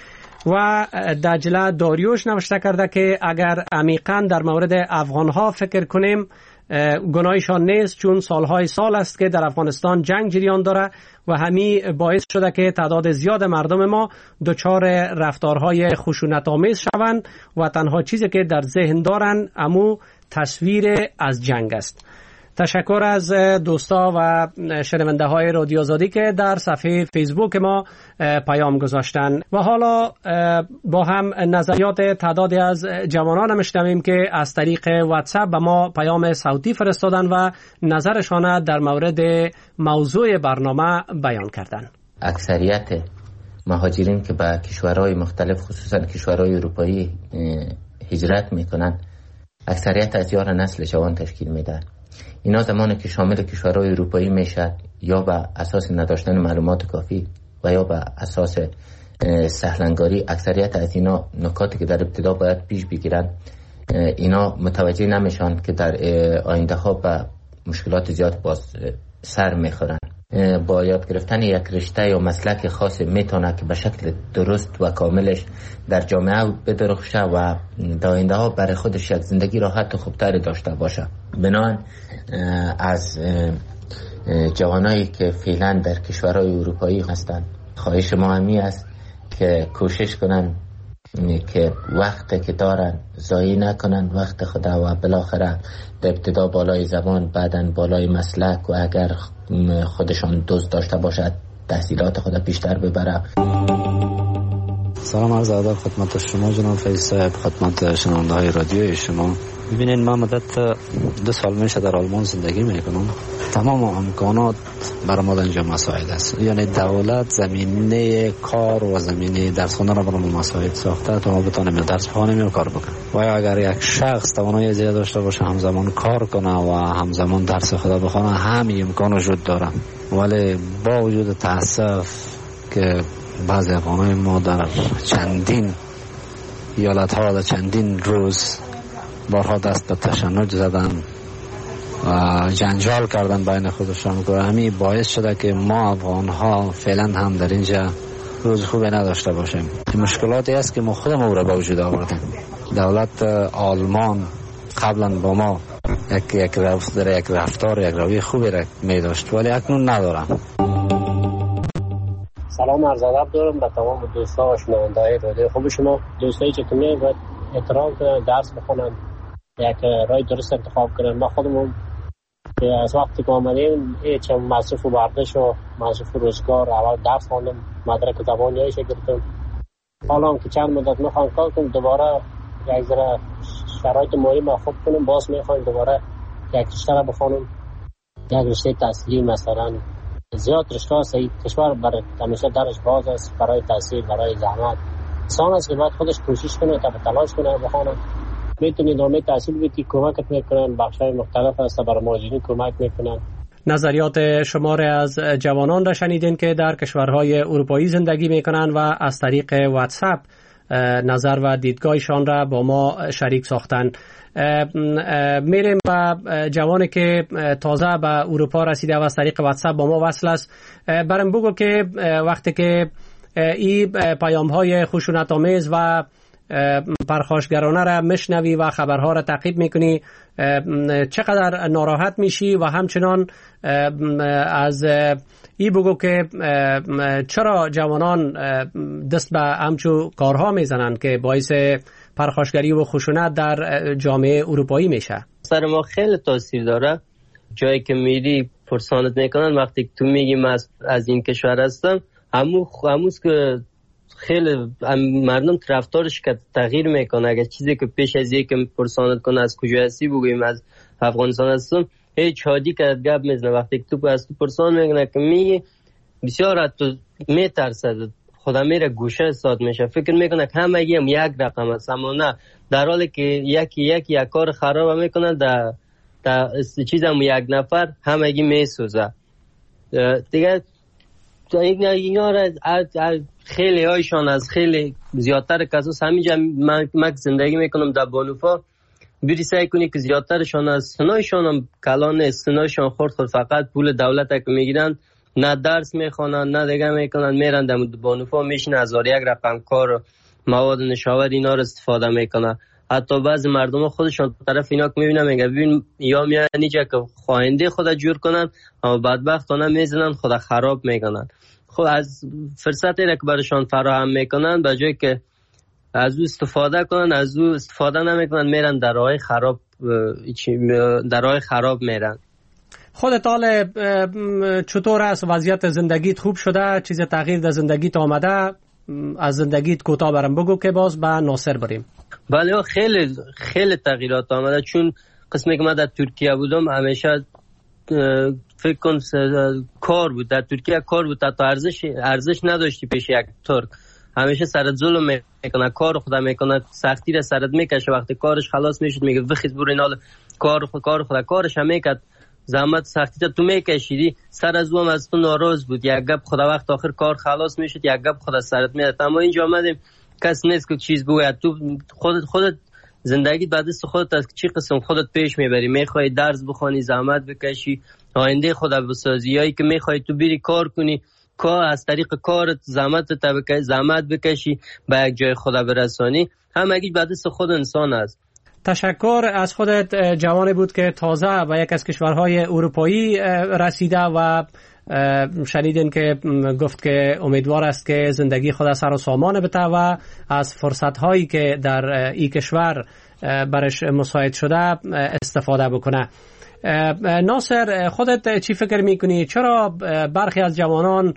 و دجله داریوش نوشته کرده که اگر عمیقاً در مورد افغانها فکر کنیم، گناهشان نیست، چون سالهای سال است که در افغانستان جنگ جریان داره و همین باعث شده که تعداد زیاد مردم ما دچار رفتارهای خشونت‌آمیز شوند و تنها چیزی که در ذهن دارن امو تصویر از جنگ است. تشکر از دوستا و شنونده های رادیو آزادی که در صفحه فیسبوک ما پیام گذاشتن و حالا با هم نظریات تعدادی از جوانان هم شنویم که از طریق واتساپ به ما پیام صوتی فرستادن و نظرشان در مورد موضوع برنامه بیان کردن. اکثریت مهاجرین که به کشورهای مختلف خصوصا کشورهای اروپایی هجرت میکنن اکثریت از یار نسل جوان تشکیل میدن. اینا زمانی که شامل کشورهای اروپایی میشد یا به اساس نداشتن معلومات کافی و یا به اساس سهلنگاری، اکثریت از اینا نکاتی که در ابتدا باید پیش بگیرن اینا متوجه نمیشن که در آینده ها به مشکلات زیاد باز سر میخورن. با یاد گرفتن یک رشته یا مسلک خاص میتونه که به شکل درست و کاملش در جامعه بدرخشه و در آینده ها برای خودش یک زندگی راحت و خوبتری داشته باشه. بنابراین از جوانایی که فعلا در کشورهای اروپایی هستند خواهش ما همی است که کوشش کنن که وقت که دارن ضایع نکنن وقت خدا و بالاخره در ابتدا بالای زبان بعدن بالای مسلک و اگر خودشان دوست داشته باشد تحصیلات خود بیشتر ببره. سلام عرض ادب خدمت شما جناب فیض صاحب، خدمت شنونده های رادیوی شما. ببینید من مدت دو سال میشه در آلمان زندگی میکنم. تمام امکانات برای ما اینجا مساعد است، یعنی دولت زمینه کار و زمینه درس خواندن را برای ما مساعد ساخته تا ما بتونیم درس بخوانیم و کار بکنیم. و اگر یک شخص توانایی زیاد داشته باشه همزمان کار کنه و همزمان درس خود بخونه همین امکان وجود داره. ولی با وجود تاسف که بعضی افغانای ما در چندین ایالت ها در چندین روز بارها دست به تشنج زدن و جنجال کردن بین خودشان که همین باعث شده که ما افغان ها فعلا هم در اینجا روز خوبی نداشته باشیم. مشکلاتی است که ما خودمون را به وجود آوردیم. دولت آلمان قبلا با ما یک یک رفتار یک رفتار یک روی خوبی را می داشت ولی اکنون ندارم. سلام عرض ادب دارم به تمام دوستا و شنونده‌های رادیو خوب شما. دوستایی که میگن باید احترام کنن، درس بخونن، یک راه درست انتخاب کنن. ما خودمون از وقتی که آمدیم هیچ مصرف و برداشت و مصرف روزگار اول درس خواندم، مدرک زبانیایش گرفتم. حالا که چند مدت میخوام کار کنم دوباره یک ذره شرایط مالی ما خوب کنم، باز میخوام دوباره یک رشته را بخونم، یک رشته تحصیلی مثلا. زیاد رشته هایی کشور برای همیشه درش باز است برای تحصیل، برای زحمت. انسان است که باید خودش کوشش کنه تا تلاش کنه بخونه. میتونید ادامه تحصیل بدید، کمکت میکنن، بخشای مختلف هست برای مهاجرین کمک میکنن. نظریات شمار از جوانان را شنیدین که در کشورهای اروپایی زندگی میکنن و از طریق واتساپ نظر و دیدگاهشان را با ما شریک ساختن. میریم با جوانی که تازه به اروپا رسیده و از طریق واتساپ با ما وصل است. برام بگو که وقتی که این پیام های خشونت آمیز و پرخاشگرانه را میشنوی و خبرها را تعقیب میکنی چقدر ناراحت میشی و همچنان از ای بگو که چرا جوانان دست به همچو کارها میزنن که باعث پرخاشگری و خشونت در جامعه اروپایی میشه؟ سر ما خیلی تاثیر داره. جایی که میری پرسانت میکنن وقتی تو میگی من از این کشور هستم، همون همونست که خیلی مردم رفتارش که تغییر میکنه. اگر چیزی که پیش از یک پرسانت کنه از کجا هستی بگویم از افغانستان هستم، هیچ حادی که گپ میزنه. وقتی که تو از تو پرسان میکنه که میگی بسیار تو میترسد، خدا میره گوشه استاد میشه، فکر میکنه که همه هم یک رقم است، اما نه، در حالی که یکی یکی یک کار خراب میکنه در در چیزم یک نفر همگی میسوزه دیگه. اینا را خیلی هایشان از خیلی زیادتر کساس همینجا من, من زندگی میکنم در بانوفا، بری سعی کنی که زیادترشان از سنایشان هم کلان است، سنایشان خورد خود فقط پول دولت که میگیرن، نه درس میخوانن نه دیگه میکنن، میرن در بانوفا میشن هزار یک رقم کار و مواد نشاور اینا رو استفاده میکنن. حتی بعضی مردم خودشان طرف اینا که میبینن میگه ببین یا میان اینجا که خواهنده خدا جور کنن اما بدبختانه میزنن خدا خراب میکنن. خب از فرصتی را که برشان فراهم میکنن به جای که از او استفاده کنن از او استفاده نمیکنن، میرن در راه خراب در راه خراب میرن. خودت حال چطور است؟ وضعیت زندگیت خوب شده؟ چیز تغییر در زندگیت آمده؟ از زندگیت کوتاه برام بگو که باز به ناصر بریم. بله خیلی خیلی تغییرات آمده، چون قسمی که من در ترکیه بودم همیشه فکر کن کار بود در ترکیه، کار بود تا ارزش ارزش نداشتی پیش یک ترک. همیشه سرت ظلم میکنه، کار خدا میکنه، سختی را سرت میکشه. وقتی کارش خلاص میشد میگه بخیز برو اینال کار خود کار خدا کارش هم میکرد، زحمت سختی تو میکشیدی، سر از اون از تو ناراض بود. یک گپ خدا وقت آخر کار خلاص میشد یک گپ خدا سرت میاد. اما اینجا آمدیم کس نیست که چیز بگوید، تو خودت خودت زندگی بعد از خودت از چی قسم خودت پیش میبری. میخوای درس بخونی، زحمت بکشی، آینده خدا بسازی، یا که میخوای تو بری کار کنی، کار از طریق کارت زحمت تا بکشی، زحمت بکشی به یک جای خدا برسانی. همگی بعد از خود انسان است. تشکر از خودت. جوانی بود که تازه به یک از کشورهای اروپایی رسیده و شنیدین که گفت که امیدوار است که زندگی خود سر و سامان بده و از فرصت‌هایی که در این کشور برش مساعد شده استفاده بکنه. ناصر، خودت چی فکر میکنی؟ چرا برخی از جوانان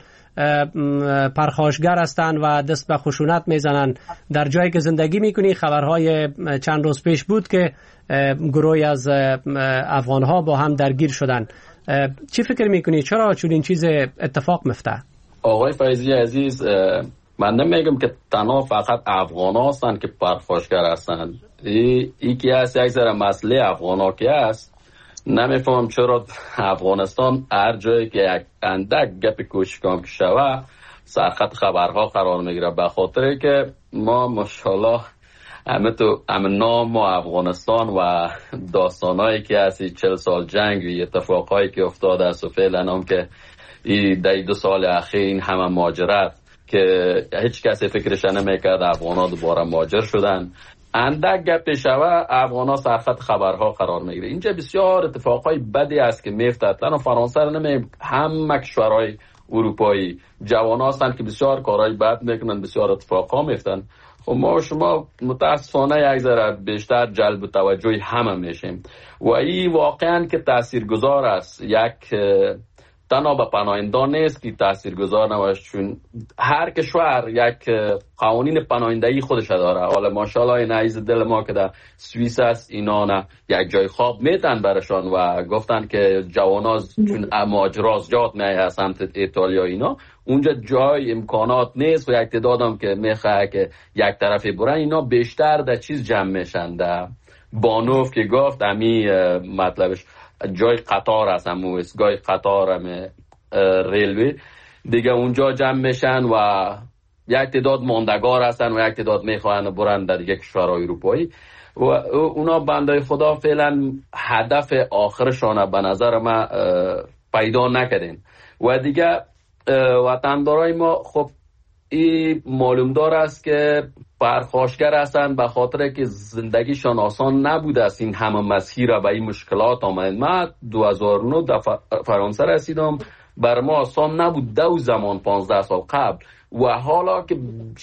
پرخاشگر هستند و دست به خشونت میزنن در جایی که زندگی میکنی؟ خبرهای چند روز پیش بود که گروهی از افغانها با هم درگیر شدن. چی فکر میکنی؟ چرا چون این چیز اتفاق میفته؟ آقای فیضی عزیز، من نمیگم که تنها فقط افغان ها هستند که پرخاشگر هستند. ای, ای که هست یک ذره مسئله افغان ها که هست. نمیفهم چرا افغانستان هر جایی که یک اندک گپ کوچکام که شوه سرخط خبرها قرار میگیره، به خاطر که ما ماشاءالله همه تو همه نام و افغانستان و داستانایی که هستی چل سال جنگ و اتفاقایی که افتاده است و فعلا هم که این دی دو سال اخیر این همه مهاجرت که هیچ کسی فکرش نمیکرد افغان ها دوباره مهاجر شدن، اندک گپ شوه افغان ها سرخط خبرها قرار میگیره. اینجا بسیار اتفاقای بدی است که میفته. تنها فرانسه رو نمیم، همه کشورهای اروپایی جوان ها هستند که بسیار کارهای بد میکنن، بسیار اتفاقا میفتن. خب ما شما متاسفانه یک ذره بیشتر جلب توجه همه میشیم و این واقعا که تاثیرگذار است. یک تنها به پناهندگان نیست که تاثیرگذار نباشه، چون هر کشور یک قوانین پناهندگی خودش داره. حالا ماشاءالله این عزیز دل ما که در سوئیس است، اینا نه یک جای خواب میتن برشان و گفتن که جوانا چون مهاجرات جات میای سمت ایتالیا اینا اونجا جای امکانات نیست و یک تعدادم که میخواه که یک طرفی برن، اینا بیشتر در چیز جمع میشن. در بانوف که گفت امی مطلبش جای قطار هست، همون اسگاه قطار هم ریلوی دیگه، اونجا جمع میشن و یک تعداد ماندگار هستن و یک تعداد میخواهن برن در دیگه کشورهای اروپایی و اونا بنده خدا فعلا هدف آخرشانه به نظر ما پیدا نکردین و دیگه وطندارای ما خب این معلوم دار است که پرخاشگر هستند به خاطر که زندگیشان آسان نبوده است. این همه مسیر را به این مشکلات آمد. من دو هزار و نه در فرانسه رسیدم، بر ما آسان نبود دو زمان پانزده سال قبل و حالا که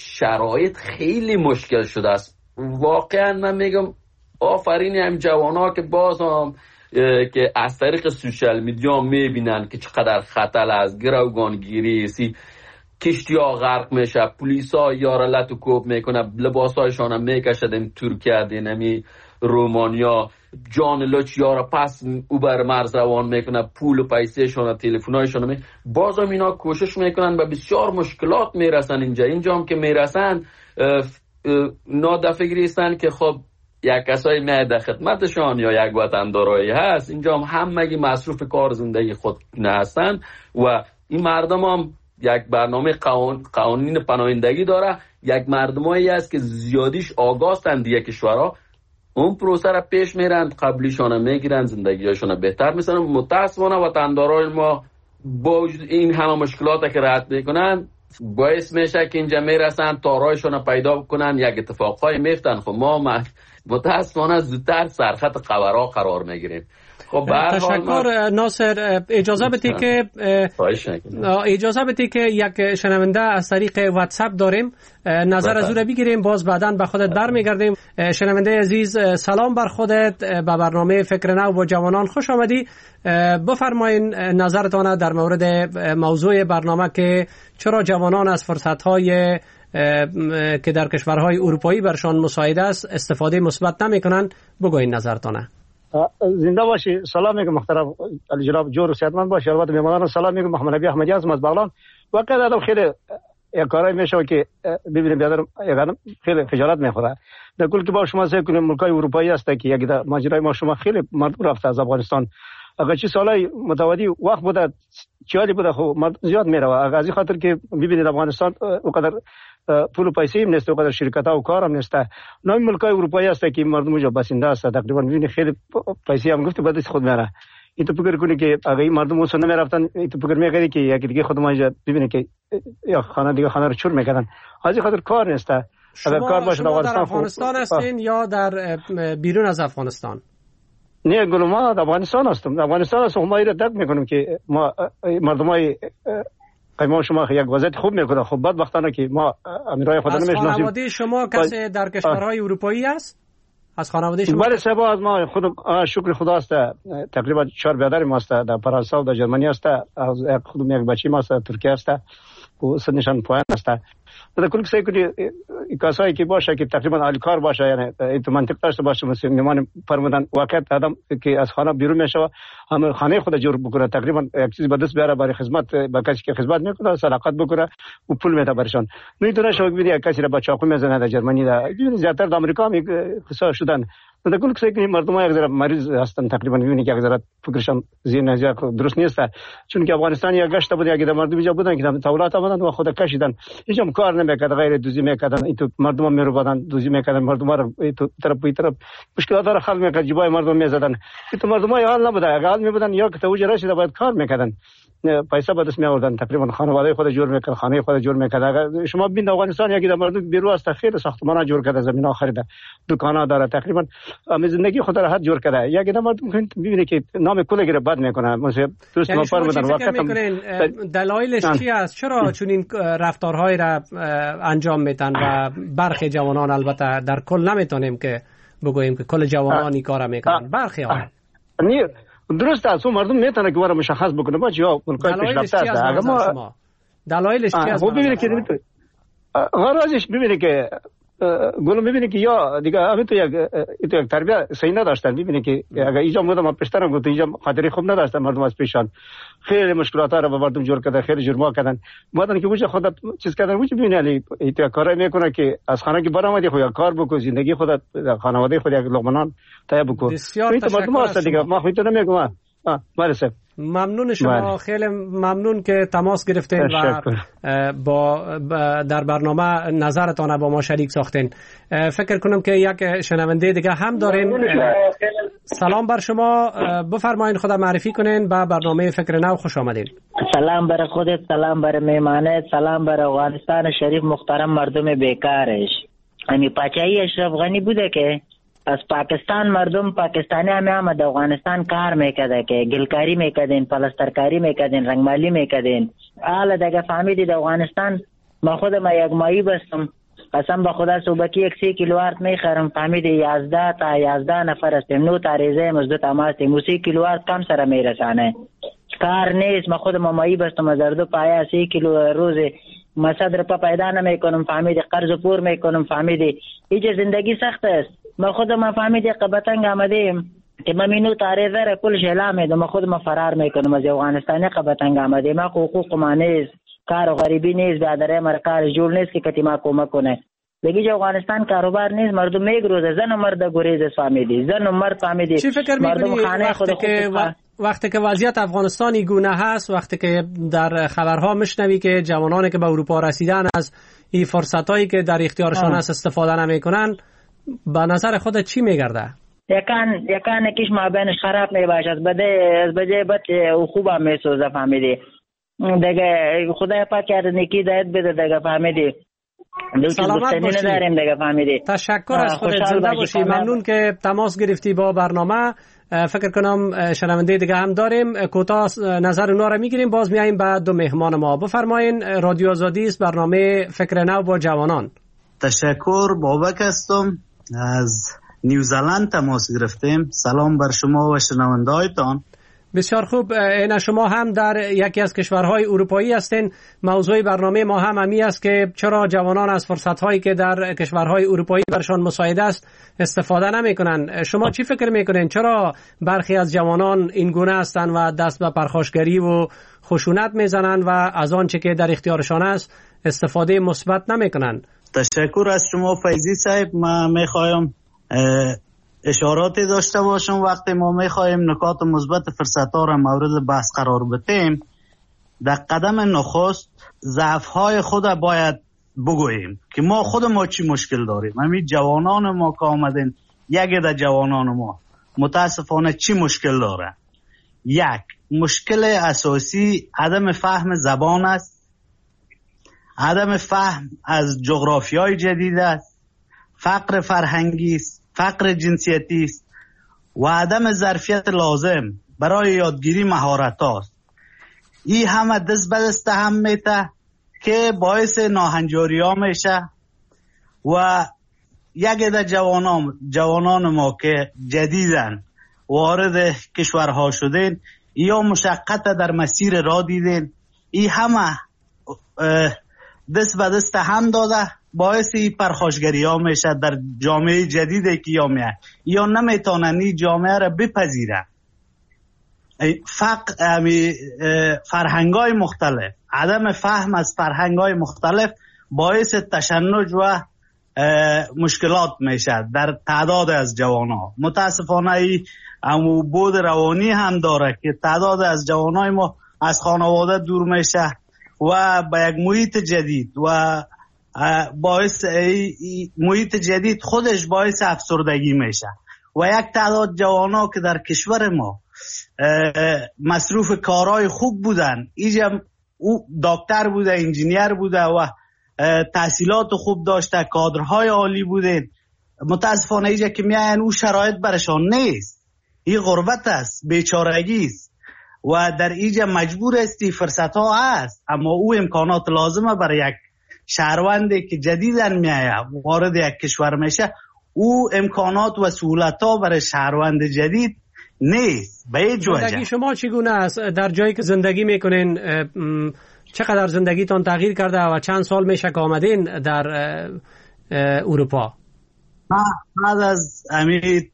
شرایط خیلی مشکل شده است. واقعا من میگم آفرین هم جوانا که باز هم که از طریق سوشال میدیا میبینن که چقدر خطر از گروگانگیری سی کشتی ها غرق میشه، پلیس ها یارا لطو کوب میکنه، لباس هایشان هم میکشه دیم ترکیه دینمی رومانیا جان لچ یارا پس او بر مرز روان میکنه، پول و پیسه شان تلفن هایشان می باز هم اینا کوشش میکنن و بسیار مشکلات میرسن. اینجا اینجا هم که میرسن نادفکری هستن که خب یک کسایی میاد خدمتشان یا یک وطندارایی هست. اینجا هم همگی مصروف کار زندگی خود هستن و این مردم هم یک برنامه قوان... قوانین پناهندگی داره. یک مردمایی است که زیادیش آگاهن دیگه کشورها، اون پروسه را پیش میرن، قبلیشان میگیرن، زندگیشان بهتر میسنن. متاسفانه وطندارای ما با این همه مشکلات که رد میکنن باعث میشه که اینجا میرسن تارایشان پیدا کنن، یک اتفاقهای میفتن. خب ما متاسفانه زودتر سرخط خبرها قرار میگیریم. خب تشکر ناصر. اجازه بدی که اجازه بدی که یک شنونده از طریق واتساپ داریم، نظر از او را بگیریم، باز بعداً به خودت برمیگردیم. شنونده عزیز سلام بر خودت، به برنامه فکر نو با جوانان خوش آمدی. بفرمایین نظرتان در مورد موضوع برنامه که چرا جوانان از فرصت‌های که در کشورهای اروپایی برشان مساعد است استفاده مثبت نمی‌کنند. بگوین نظرتان. زنده باشی. سلام میگم محترم علی جناب جور و صحتمند باشی. البته میهمانان سلام میگم. محمد نبی احمدی هستم از بغلان. واقعا آدم خیلی یک کارایی میشه که ببینیم بیادر یگانم خیلی خجالت میخوره. در کل که با شما سه کنیم ملکای اروپایی هست که یک ماجرای ما شما خیلی مردم رفته از افغانستان. اگر چی سالای متوالی وقت بوده چالی بوده خب مردم زیاد میره. اگر از این خاطر که ببینید افغانستان اونقدر پول و پیسه هم نیست، اونقدر شرکت ها و کار هم نیست. نام ملکای اروپایی هست که مردم اونجا بسنده است. تقریبا ببینید خیلی پیسه هم گفت بعد خود میره. این تو فکر کنی که اگه این مردم اون سنه میرفتن این تو فکر میکردی که یکی دیگه خود ما اینجا ببینید که یا خانه دیگه خانه رو چور میکردن. از این خاطر کار نیست. اگر کار باشه شما در افغانستان هستین یا در بیرون از افغانستان؟ نه گلو ما در افغانستان هستم. افغانستان هستم. ما ایره درک میکنیم که ما مردمای قیمه شما یک وضعیت خوب میکنه. خب بدبختانه که ما امیرای خدا نمیشناسیم. از خانواده شما کسی در کشورهای اروپایی است؟ از خانواده شما؟ بله صاحب از ما خود شکر خدا است. تقریبا چهار برادر ما است. در فرانسه و در ژرمنی است. از خودم یک بچه ما است ترکیه است و سنشان پایین است. در کل کسی که کسایی که باشه که تقریبا اهل کار باشه، یعنی این منطق داشته باشه، مثل میمان فرمودن وقت آدم که از خانه بیرون میشه هم خانه خود جور بکنه، تقریبا یک چیز به دست بیاره برای خدمت به کسی که خدمت میکنه صداقت بکنه و پول میده برشون. نمیتونه شو ببینی کسی را با چاقو میزنه در ژرمنی، در زیاتر در آمریکا هم قصه شدن. در کل کسی که مردم ها یک ذره مریض هستن، تقریبا میبینی که یک ذره فکرشان ذهن زیاد درست نیست، چون که افغانستان یک گشت بود، یک مردم اینجا بودن که تولات آمدن و خود کشیدن، هیچ هم کار نمیکرد، غیر دوزی میکردن. این تو مردم میرو بدن دوزی میکردن، مردم رو تو طرف به طرف مشکلات را حل میکرد، جیبای مردم میزدن. این تو مردم ها حال نبوده، اگه حال میبودن یا که توجه رسیده باید کار میکردن، پیسه به دست می آوردن، تقریبا خانواده خود جور میکرد، خانه خود جور میکرد. اگر شما ببینید افغانستان یکی در مردم بیرو است، خیلی ساختمانا جور کرده، زمینا خریده، دکانا داره، تقریبا هم زندگی خود را حد جور کرده. یکی در مردم ببینید که نام کل گره بد میکنه. مثلا دوست ما پر بودن وقت دلایلش چی است؟ چرا چون این رفتارهای را انجام میدن و برخی جوانان، البته در کل نمیتونیم که بگوییم که کل جوانان این کارا میکنن، برخی ها نه درست است، مردم میتونه که وارا مشخص بکنه با چیا ملکای پیشرفته است. اگه ما دلایلش چی است؟ خب ببینید که غرضش ببینید که گلو ببینید که یا دیگه همین تو یک تو یک تربیت صحیح نداشتن. ببینید که اگه اینجا بودم پیشترم گفت اینجا خاطری خوب نداشتن مردم از پیشان، خیلی مشکلات را به مردم جور کرده، خیلی جرما کردن. بعدن که وجه خود چیز کردن وجه ببینید این کارا میکنه که از خانه که برآمدی خو کار بکو، زندگی خود خانواده خود یک لقمه طیب بکو. این تو مردم است دیگه، ما خودت نمیگم. آه بله ممنون شما بله. خیلی ممنون که تماس گرفتین و با در برنامه نظرتان با ما شریک ساختین. فکر کنم که یک شنونده دیگه هم دارین. سلام بر شما، بفرمایید خدا معرفی کنین با برنامه فکر نو. خوش آمدین. سلام بر خودت، سلام بر میمانت، سلام بر افغانستان شریف محترم مردم بیکارش. امی پاچایی اشرف غنی بوده که از پاکستان مردم پاکستانی هم آمد افغانستان کار میکرده که گلکاری میکردین، پلسترکاری میکردین، رنگمالی میکردین. حالا دیگه فهمیدید افغانستان ما خود ما یک ماهی بستم، قسم به خدا صبحی یک سی کیلو آرد میخرم، فهمیدی یازده تا یازده نفر هستیم، نو تاریزه مزدو تماستیم، موسی کیلو آرد کم سر میرسانه، کار نیست. ما خود ما ماهی بستم از اردو پایا سی کیلو روزی ما صدر پا پیدا نمیکنم، فهمیدی قرض پور میکنم، فهمیدی ایجا زندگی سخت است. ما خود ما فهمیدی قبطنگ آمدیم که ما مینو تاریزه را پول شلا میدم، ما خود ما فرار میکنم از افغانستانی قبطنگ آمدیم. ما حقوق ما نیست، کار و غریبی نیست، بیادره مر کار جول نیست که کتی ما کمک کنه. بگی افغانستان کاروبار نیست، مردم میگروزه، زن و مرد گریز فهمیدی، زن و مرد فهمیدی. چی فکر میکنی وقتی که و... وقتی که وضعیت افغانستانی گونه هست، وقتی که در خبرها میشنوی که جوانانی که به اروپا رسیدن از این فرصتایی که در اختیارشان هست استفاده نمیکنن، به نظر خودت چی میگرده؟ یکان یکان کیش ما بینش خراب میباشد، بده از بجای بد او خوبه میسوزه فهمیدی. دیگه خدای پاک کرده نیکی دایت بده دیگه فهمیدی. سلامت باشی. تشکر از خودت، زنده باشی. ممنون که تماس گرفتی با برنامه. فکر کنم شنونده دیگه هم داریم، کوتاه نظر اونا رو میگیریم، باز میایم بعد دو مهمان ما. بفرمایین. رادیو آزادی است، برنامه فکر نو با جوانان. تشکر، بابک هستم از نیوزلند تماس گرفتیم. سلام بر شما و شنوندهایتان. بسیار خوب. این شما هم در یکی از کشورهای اروپایی هستین. موضوع برنامه ما هم همی است که چرا جوانان از فرصت‌هایی که در کشورهای اروپایی برشان مساعد است استفاده نمی‌کنند. شما چی فکر می‌کنین چرا برخی از جوانان این گونه هستند و دست به پرخاشگری و خشونت می‌زنند و از آنچه که در اختیارشان است استفاده مثبت نمی‌کنند؟ تشکر از شما فیضی صاحب. من می‌خوایم اشاراتی داشته باشم. وقتی ما میخواهیم نکات مثبت فرصت‌ها را مورد بحث قرار بدیم، در قدم نخست ضعف‌های خود باید بگوییم که ما خود ما چی مشکل داریم. همین جوانان ما که آمدن، یک در جوانان ما متاسفانه چی مشکل داره؟ یک مشکل اساسی عدم فهم زبان است، عدم فهم از جغرافیای جدید است، فقر فرهنگی است، فقر جنسیتی است و عدم ظرفیت لازم برای یادگیری مهارت است. این همه دست به دست هم میته که باعث ناهنجاری ها میشه و یک عده جوانان جوانان ما که جدیدن وارد کشورها شدن یا مشقت در مسیر را دیدن، این همه دست به دست هم داده باعث پرخاشگری ها میشه در جامعه جدیدی که یا میاد یا نمیتونن این جامعه را بپذیرن. فقر فرهنگای مختلف، عدم فهم از فرهنگای مختلف باعث تشنج و مشکلات میشه در تعداد از جوانان. متاسفانه ای امو بود روانی هم داره که تعداد از جوانای ما از خانواده دور میشه و با یک محیط جدید و باعث محیط جدید خودش باعث افسردگی میشه و یک تعداد جوانا که در کشور ما مصروف کارهای خوب بودن، اینجا او دکتر بوده، انجینیر بوده و تحصیلات خوب داشته، کادرهای عالی بودن، متاسفانه اینجا که میاین او شرایط برشان نیست. این غربت است، بیچارگی است و در اینجا مجبور استی فرصت ها هست، اما او امکانات لازمه برای یک شهروندی که جدیدن میایه وارد یک کشور میشه، او امکانات و سهولت ها برای شهروند جدید نیست. به این وجه زندگی شما چگونه است؟ در جایی که زندگی میکنین چقدر زندگیتان تغییر کرده و چند سال میشه که آمدین در اروپا؟ بعد از امید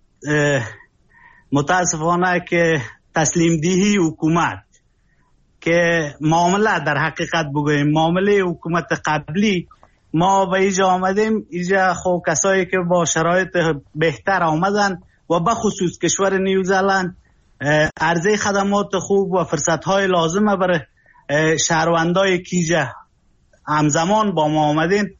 متاسفانه که تسلیم دیهی حکومت که معامله در حقیقت بگویم معامله حکومت قبلی، ما به اینجا آمدیم. اینجا خب کسایی که با شرایط بهتر آمدن و بخصوص کشور نیوزلند عرضه خدمات خوب و فرصتهای لازمه برای شهروندای کیجا همزمان با ما آمدین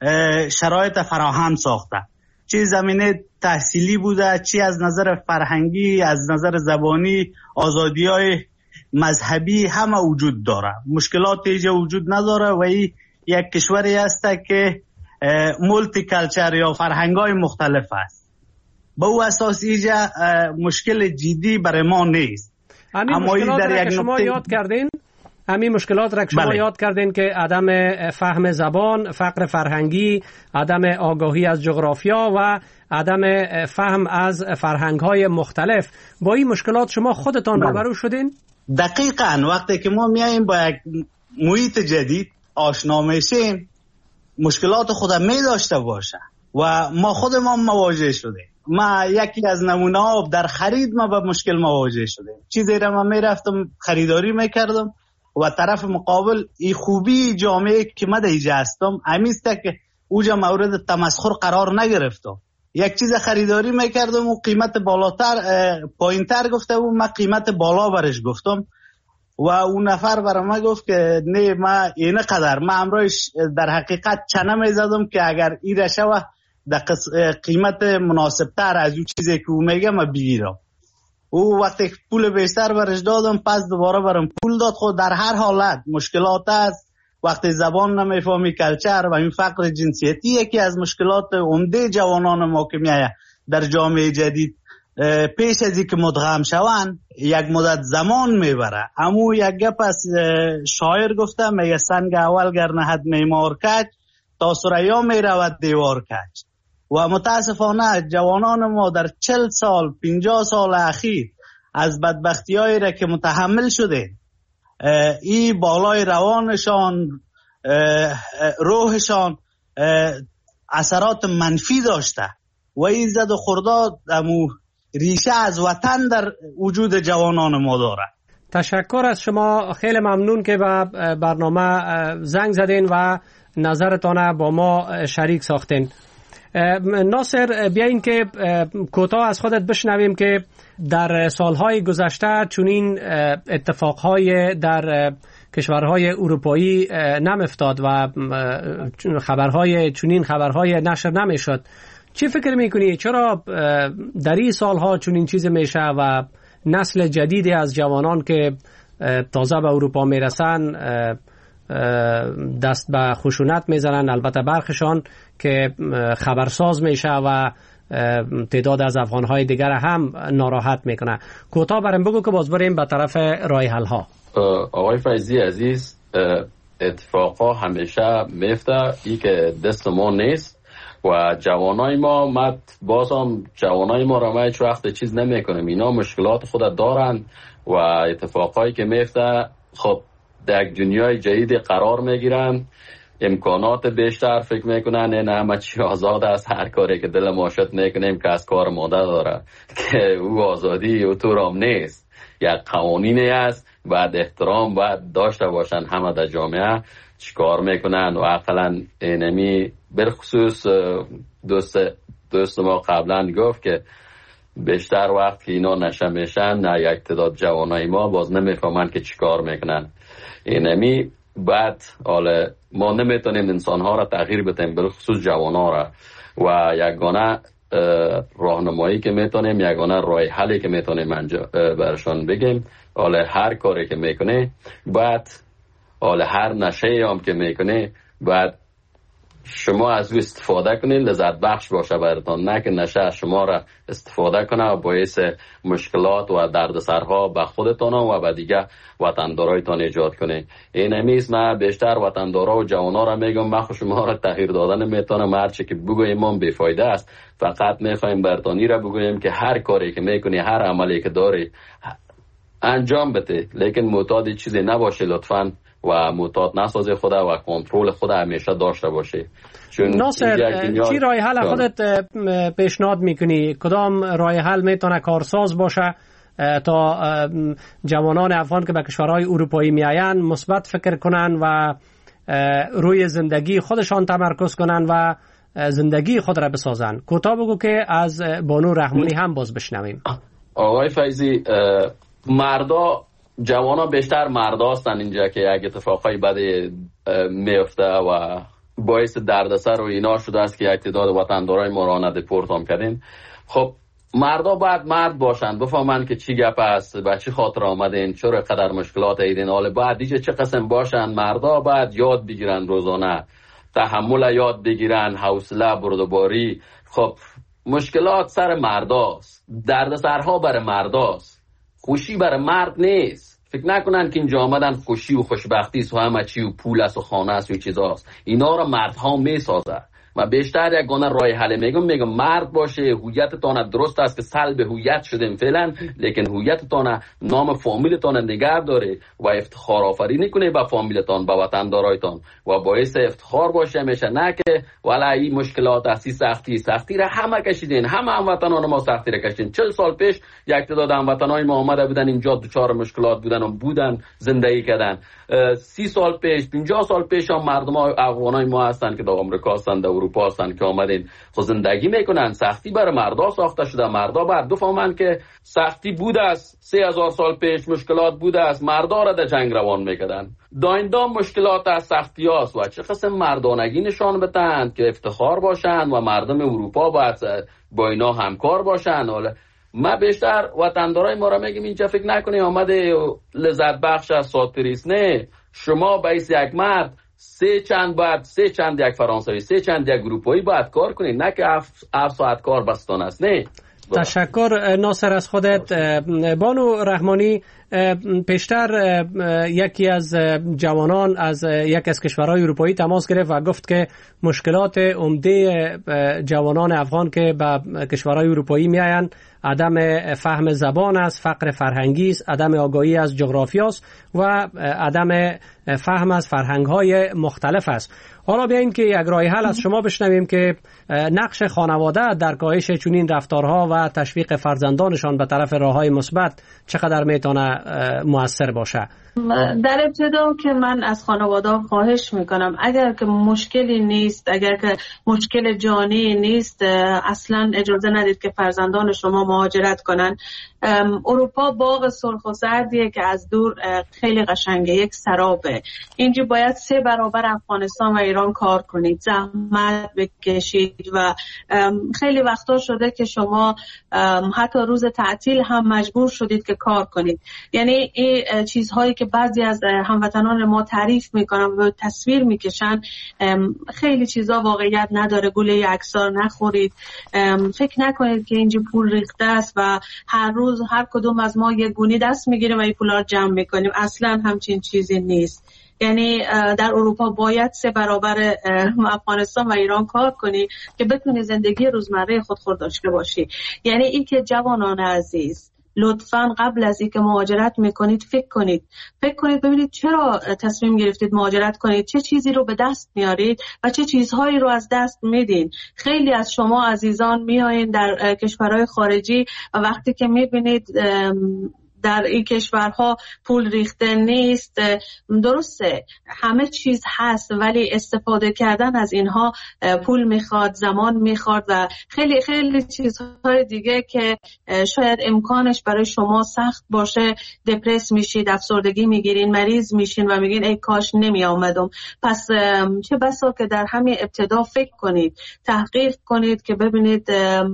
شرایط فراهم ساخته، چی زمینه تحصیلی بوده، چی از نظر فرهنگی، از نظر زبانی، آزادی‌های مذهبی همه وجود داره. مشکلات اینجا وجود نداره و این یک کشوری است که مولتی کلچر یا فرهنگ‌های مختلف است. به او اساس اینجا مشکل جدی برای ما نیست. اما این در یک شما نقطه... یاد کردین همین مشکلات را که شما بله. یاد کردین که عدم فهم زبان، فقر فرهنگی، عدم آگاهی از جغرافیا و عدم فهم از فرهنگ‌های مختلف، با این مشکلات شما خودتان بله. روبرو شدین؟ دقیقاً وقتی که ما میاییم با یک محیط جدید آشنا میشیم، مشکلات خودم می داشته باشه و ما خودمان مواجه شدیم. ما یکی از نمونه ها در خرید ما با مشکل مواجه شدیم. چیزی را من میرفتم خریداری میکردم و طرف مقابل این خوبی جامعه که من دیجا هستم همیسته که اوجا مورد تمسخر قرار نگرفتم. یک چیز خریداری میکردم و قیمت بالاتر پایینتر گفته و من قیمت بالا برش گفتم و اون نفر برای من گفت که نه ما اینه قدر، من امروز در حقیقت چنه میزدم که اگر ایره شوه در قیمت مناسب تر از اون چیزی که او میگه ما بگیرم. او وقتی پول بیشتر برش دادم پس دوباره برام پول داد. خود در هر حالت مشکلات است. وقتی زبان نمیفهمی، کلچر و این فقر جنسیتی یکی از مشکلات عمده جوانان ما که میایه در جامعه جدید پیش از اینکه مدغم شوند یک مدت زمان میبره. اما یک گپ از شاعر گفته میگه سنگ اول گر نهد معمار کج تا ثریا میرود دیوار کج. و متاسفانه جوانان ما در چل سال پنجاه سال اخیر از بدبختی هایی را که متحمل شده، این بالای روانشان، روحشان اثرات منفی داشته و این زد و خورداد امو ریشه از وطن در وجود جوانان ما داره. تشکر از شما، خیلی ممنون که به برنامه زنگ زدین و نظرتان با ما شریک ساختین. ناصر، بیاین که کوتاه از خودت بشنویم که در سالهای گذشته چنین اتفاقهای در کشورهای اروپایی نمیفتاد و خبرهای چنین خبرهای نشر نمیشد. چی فکر میکنی؟ چرا در این سالها چنین چیز میشه و نسل جدیدی از جوانان که تازه به اروپا میرسن دست به خشونت میزنن، البته برخشان که خبرساز میشه و تعداد از افغانهای دیگر هم ناراحت میکنه. کوتاه برام بگو که باز بریم به طرف راه حل ها. آقای فیضی عزیز، اتفاقا همیشه میفته، ای که دست ما نیست و جوانای ما مت بازم جوانای ما را ما هیچ وقت چیز نمیکنیم. اینا مشکلات خود دارن و اتفاقایی که میفته خب در دنیای جدید قرار میگیرن، امکانات بیشتر فکر میکنن نه همه چی آزاد است، هر کاری که دل ما شد میکنیم که از کار ماده داره که او آزادی او تو رام نیست. یک قوانینی است باید احترام باید داشته باشن همه در جامعه. چیکار میکنن و اقلا اینمی برخصوص دوست دوست ما قبلا گفت که بیشتر وقت که اینا نشه میشن نه یک تعداد جوانای ما باز نمیفهمن که چیکار میکنن. اینمی بعد حالا ما نمیتونیم انسانها را تغییر بدیم، برخصوص جوانها را، و یگانه راهنمایی که میتونیم، یگانه راه حلی که میتونیم برشان بگیم، حالا هر کاری که میکنه بعد حالا هر نشه هم که میکنه بعد شما از او استفاده کنید، لذت بخش باشه براتون، نه که نشه شما را استفاده کنه و باعث مشکلات و دردسرها به خودتان و به دیگه وطندارایتان ایجاد کنه. این همیست من بیشتر وطندارا و جوانا را میگم من خود شما را تغییر دادن میتونم، هرچی که بگویم ما بیفایده است، فقط میخوایم برتانی را بگویم که هر کاری که میکنی، هر عملی که داری انجام بده، لیکن معتاد چیزی نباشه لطفاً و معتاد نسازه خدا و کنترل خدا همیشه داشته باشه. ناصر، چی راه حل خودت پیشنهاد میکنی؟ کدام راه حل میتونه کارساز باشه تا جوانان افغان که به کشورهای اروپایی میاین مثبت فکر کنن و روی زندگی خودشان تمرکز کنن و زندگی خود را بسازن؟ کوتاه بگو که از بانو رحمانی هم باز بشنویم. آقای فیضی، مردا جوانا بیشتر مردا هستن اینجا که یک اتفاقای بده میفته و باعث دردسر و اینا شده است که یک تعداد وطندارای ما را دپورت هم کردین. خب مردا باید مرد باشن، بفهمن که چی گپ است، به چی خاطر آمدین، چرا قدر مشکلات ایدین، حالا بعد دیگه چه قسم باشن. مردا باید یاد بگیرن، روزانه تحمل یاد بگیرن، حوصله، بردباری. خب مشکلات سر مرداست، دردسرها برای مرداست، خوشی برای مرد نیست. فکر نکنن که اینجا آمدن خوشی و خوشبختی است و همه چی و پول است و خانه است و چیزاست. اینا را مردها میسازه. و بیشتر یک گونه راه حل میگم میگم مرد باشه، هویتتان درست است که سلب هویت شدیم فعلا، لیکن هویتتان، نام فامیلتان نگه داره و افتخار آفرینی کنه به فامیلتان، به وطندارایتان و باعث افتخار باشه میشه، نه که والا این مشکلات هستی، سختی سختی را همه کشیدین، همه هموطنان ما سختی را کشیدین. چهل سال پیش یک تعداد هموطنای ما آمده بودن اینجا دوچار مشکلات بودن و بودن زندگی کردن. سی سال پیش، پنجاه سال پیش هم مردم افغانای ما هستن که در آمریکا هستن، در اروپا هستن که آمدین خود زندگی میکنن. سختی برای مردا ساخته شده. مردا باید بفهمن که سختی بوده است، سه هزار سال پیش مشکلات بوده است، مردا را در جنگ روان میکردن. دایندام مشکلات از سختی هاست و چه قسم مردانگی نشان بدن که افتخار باشن و مردم اروپا باید با اینا همکار باشن. حالا ما بیشتر وطندارای ما را میگیم اینجا فکر نکنی آمده لذت بخش از ساتریس، نه، شما باید یک مرد سه چند باید سه چند یک فرانسوی، سه چند یک اروپایی باید کار کنید، نه که هفت ساعت کار بستان است. نه. تشکر ناصر از خودت. بانو رحمانی، پیشتر یکی از جوانان از یک از کشورهای اروپایی تماس گرفت و گفت که مشکلات عمده جوانان افغان که به کشورهای اروپایی میآیند عدم فهم زبان است، فقر فرهنگی است، عدم آگاهی از جغرافیا است و عدم فهم از فرهنگ‌های مختلف است. حالا بیاییم که یک راه حل از شما بشنویم که نقش خانواده در کاهش چنین رفتارها و تشویق فرزندانشان به طرف راه‌های مثبت چقدر میتونه مؤثر باشه. در ابتدا که من از خانواده خواهش میکنم اگر که مشکلی نیست، اگر که مشکل جانی نیست، اصلا اجازه ندید که فرزندان شما مهاجرت کنن. اروپا باغ سرخ و زردیه که از دور خیلی قشنگه، یک سرابه. اینجا باید سه برابر افغانستان و ایران کار کنید، زحمت بکشید و خیلی وقتا شده که شما حتی روز تعطیل هم مجبور شدید که کار کنید. یعنی این چیزهایی که بعضی از هموطنان ما تعریف میکنن و تصویر میکشن خیلی چیزا واقعیت نداره. گوله یکسار نخورید، فکر نکنید که اینجا پول ریخته است و هر روز هر کدوم از ما یک گونی دست میگیریم و این پولا جمع میکنیم. اصلا همچین چیزی نیست. یعنی در اروپا باید سه برابر افغانستان و ایران کار کنی که بتونی زندگی روزمره خودخور داشته باشی. یعنی این که جوانان عزیز لطفاً قبل از اینکه مهاجرت میکنید فکر کنید فکر کنید ببینید چرا تصمیم گرفتید مهاجرت کنید، چه چیزی رو به دست میارید و چه چیزهایی رو از دست میدین. خیلی از شما عزیزان میایین در کشورهای خارجی و وقتی که میبینید در این کشورها پول ریخته نیست، درسته همه چیز هست ولی استفاده کردن از اینها پول میخواد، زمان میخواد و خیلی خیلی چیزهای دیگه که شاید امکانش برای شما سخت باشه. دپرس میشید، افسردگی میگیرین، مریض میشین و میگین ای کاش نمی آمدم. پس چه بسا که در همین ابتدا فکر کنید، تحقیق کنید که ببینید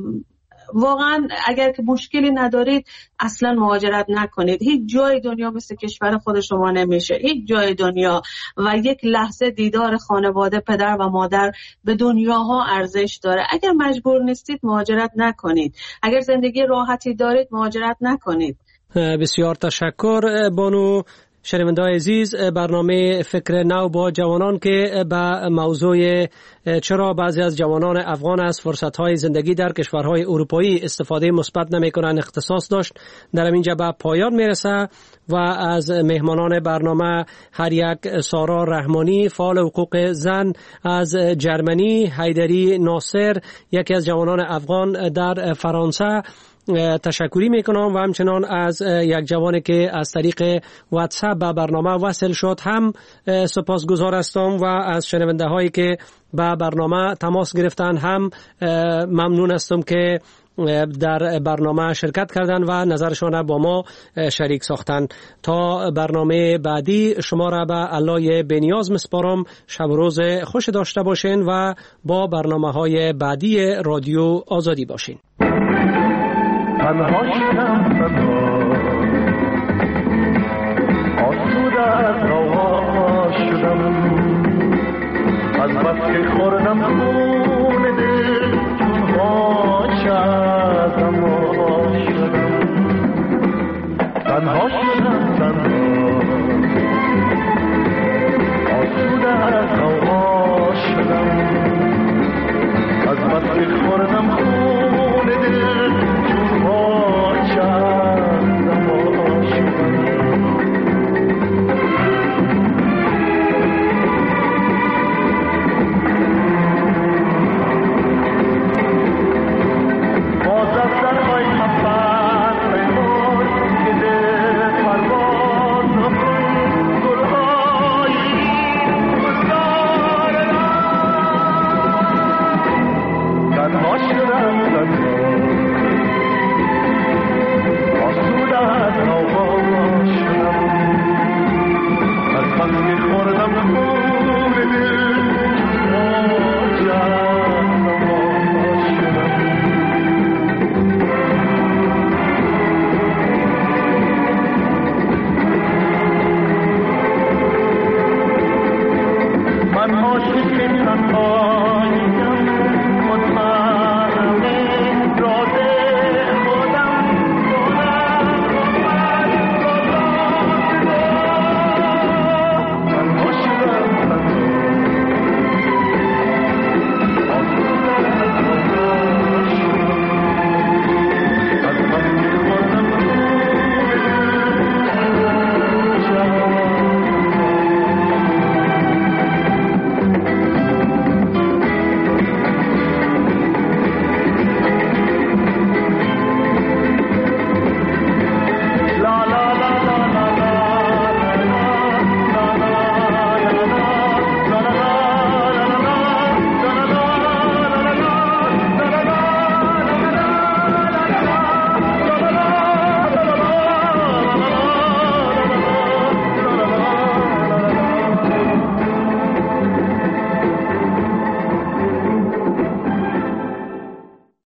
واقعا اگر که مشکلی ندارید اصلا مهاجرت نکنید. هیچ جای دنیا مثل کشور خود شما نمیشه، هیچ جای دنیا. و یک لحظه دیدار خانواده، پدر و مادر به دنیاها ارزش داره. اگر مجبور نیستید مهاجرت نکنید، اگر زندگی راحتی دارید مهاجرت نکنید. بسیار تشکر بانو شنونده‌های عزیز. برنامه فکر نو با جوانان که به موضوع چرا بعضی از جوانان افغان از فرصت‌های زندگی در کشورهای اروپایی استفاده مثبت نمی‌کنند اختصاص داشت در اینجا به پایان میرسه و از مهمانان برنامه هر یک سارا رحمانی فعال حقوق زن از جرمنی، حیدری ناصر یکی از جوانان افغان در فرانسه تشکری میکنم و همچنان از یک جوانی که از طریق واتساپ به برنامه وصل شد هم سپاسگزار هستم و از شنونده هایی که به برنامه تماس گرفتن هم ممنون هستم که در برنامه شرکت کردن و نظرشان را با ما شریک ساختن. تا برنامه بعدی شما را به الله بنیاز مسپارم. شب روز خوش داشته باشین و با برنامه های بعدی رادیو آزادی باشین. تنها شدم تنها آسوده از روا شدم از بس که خوردم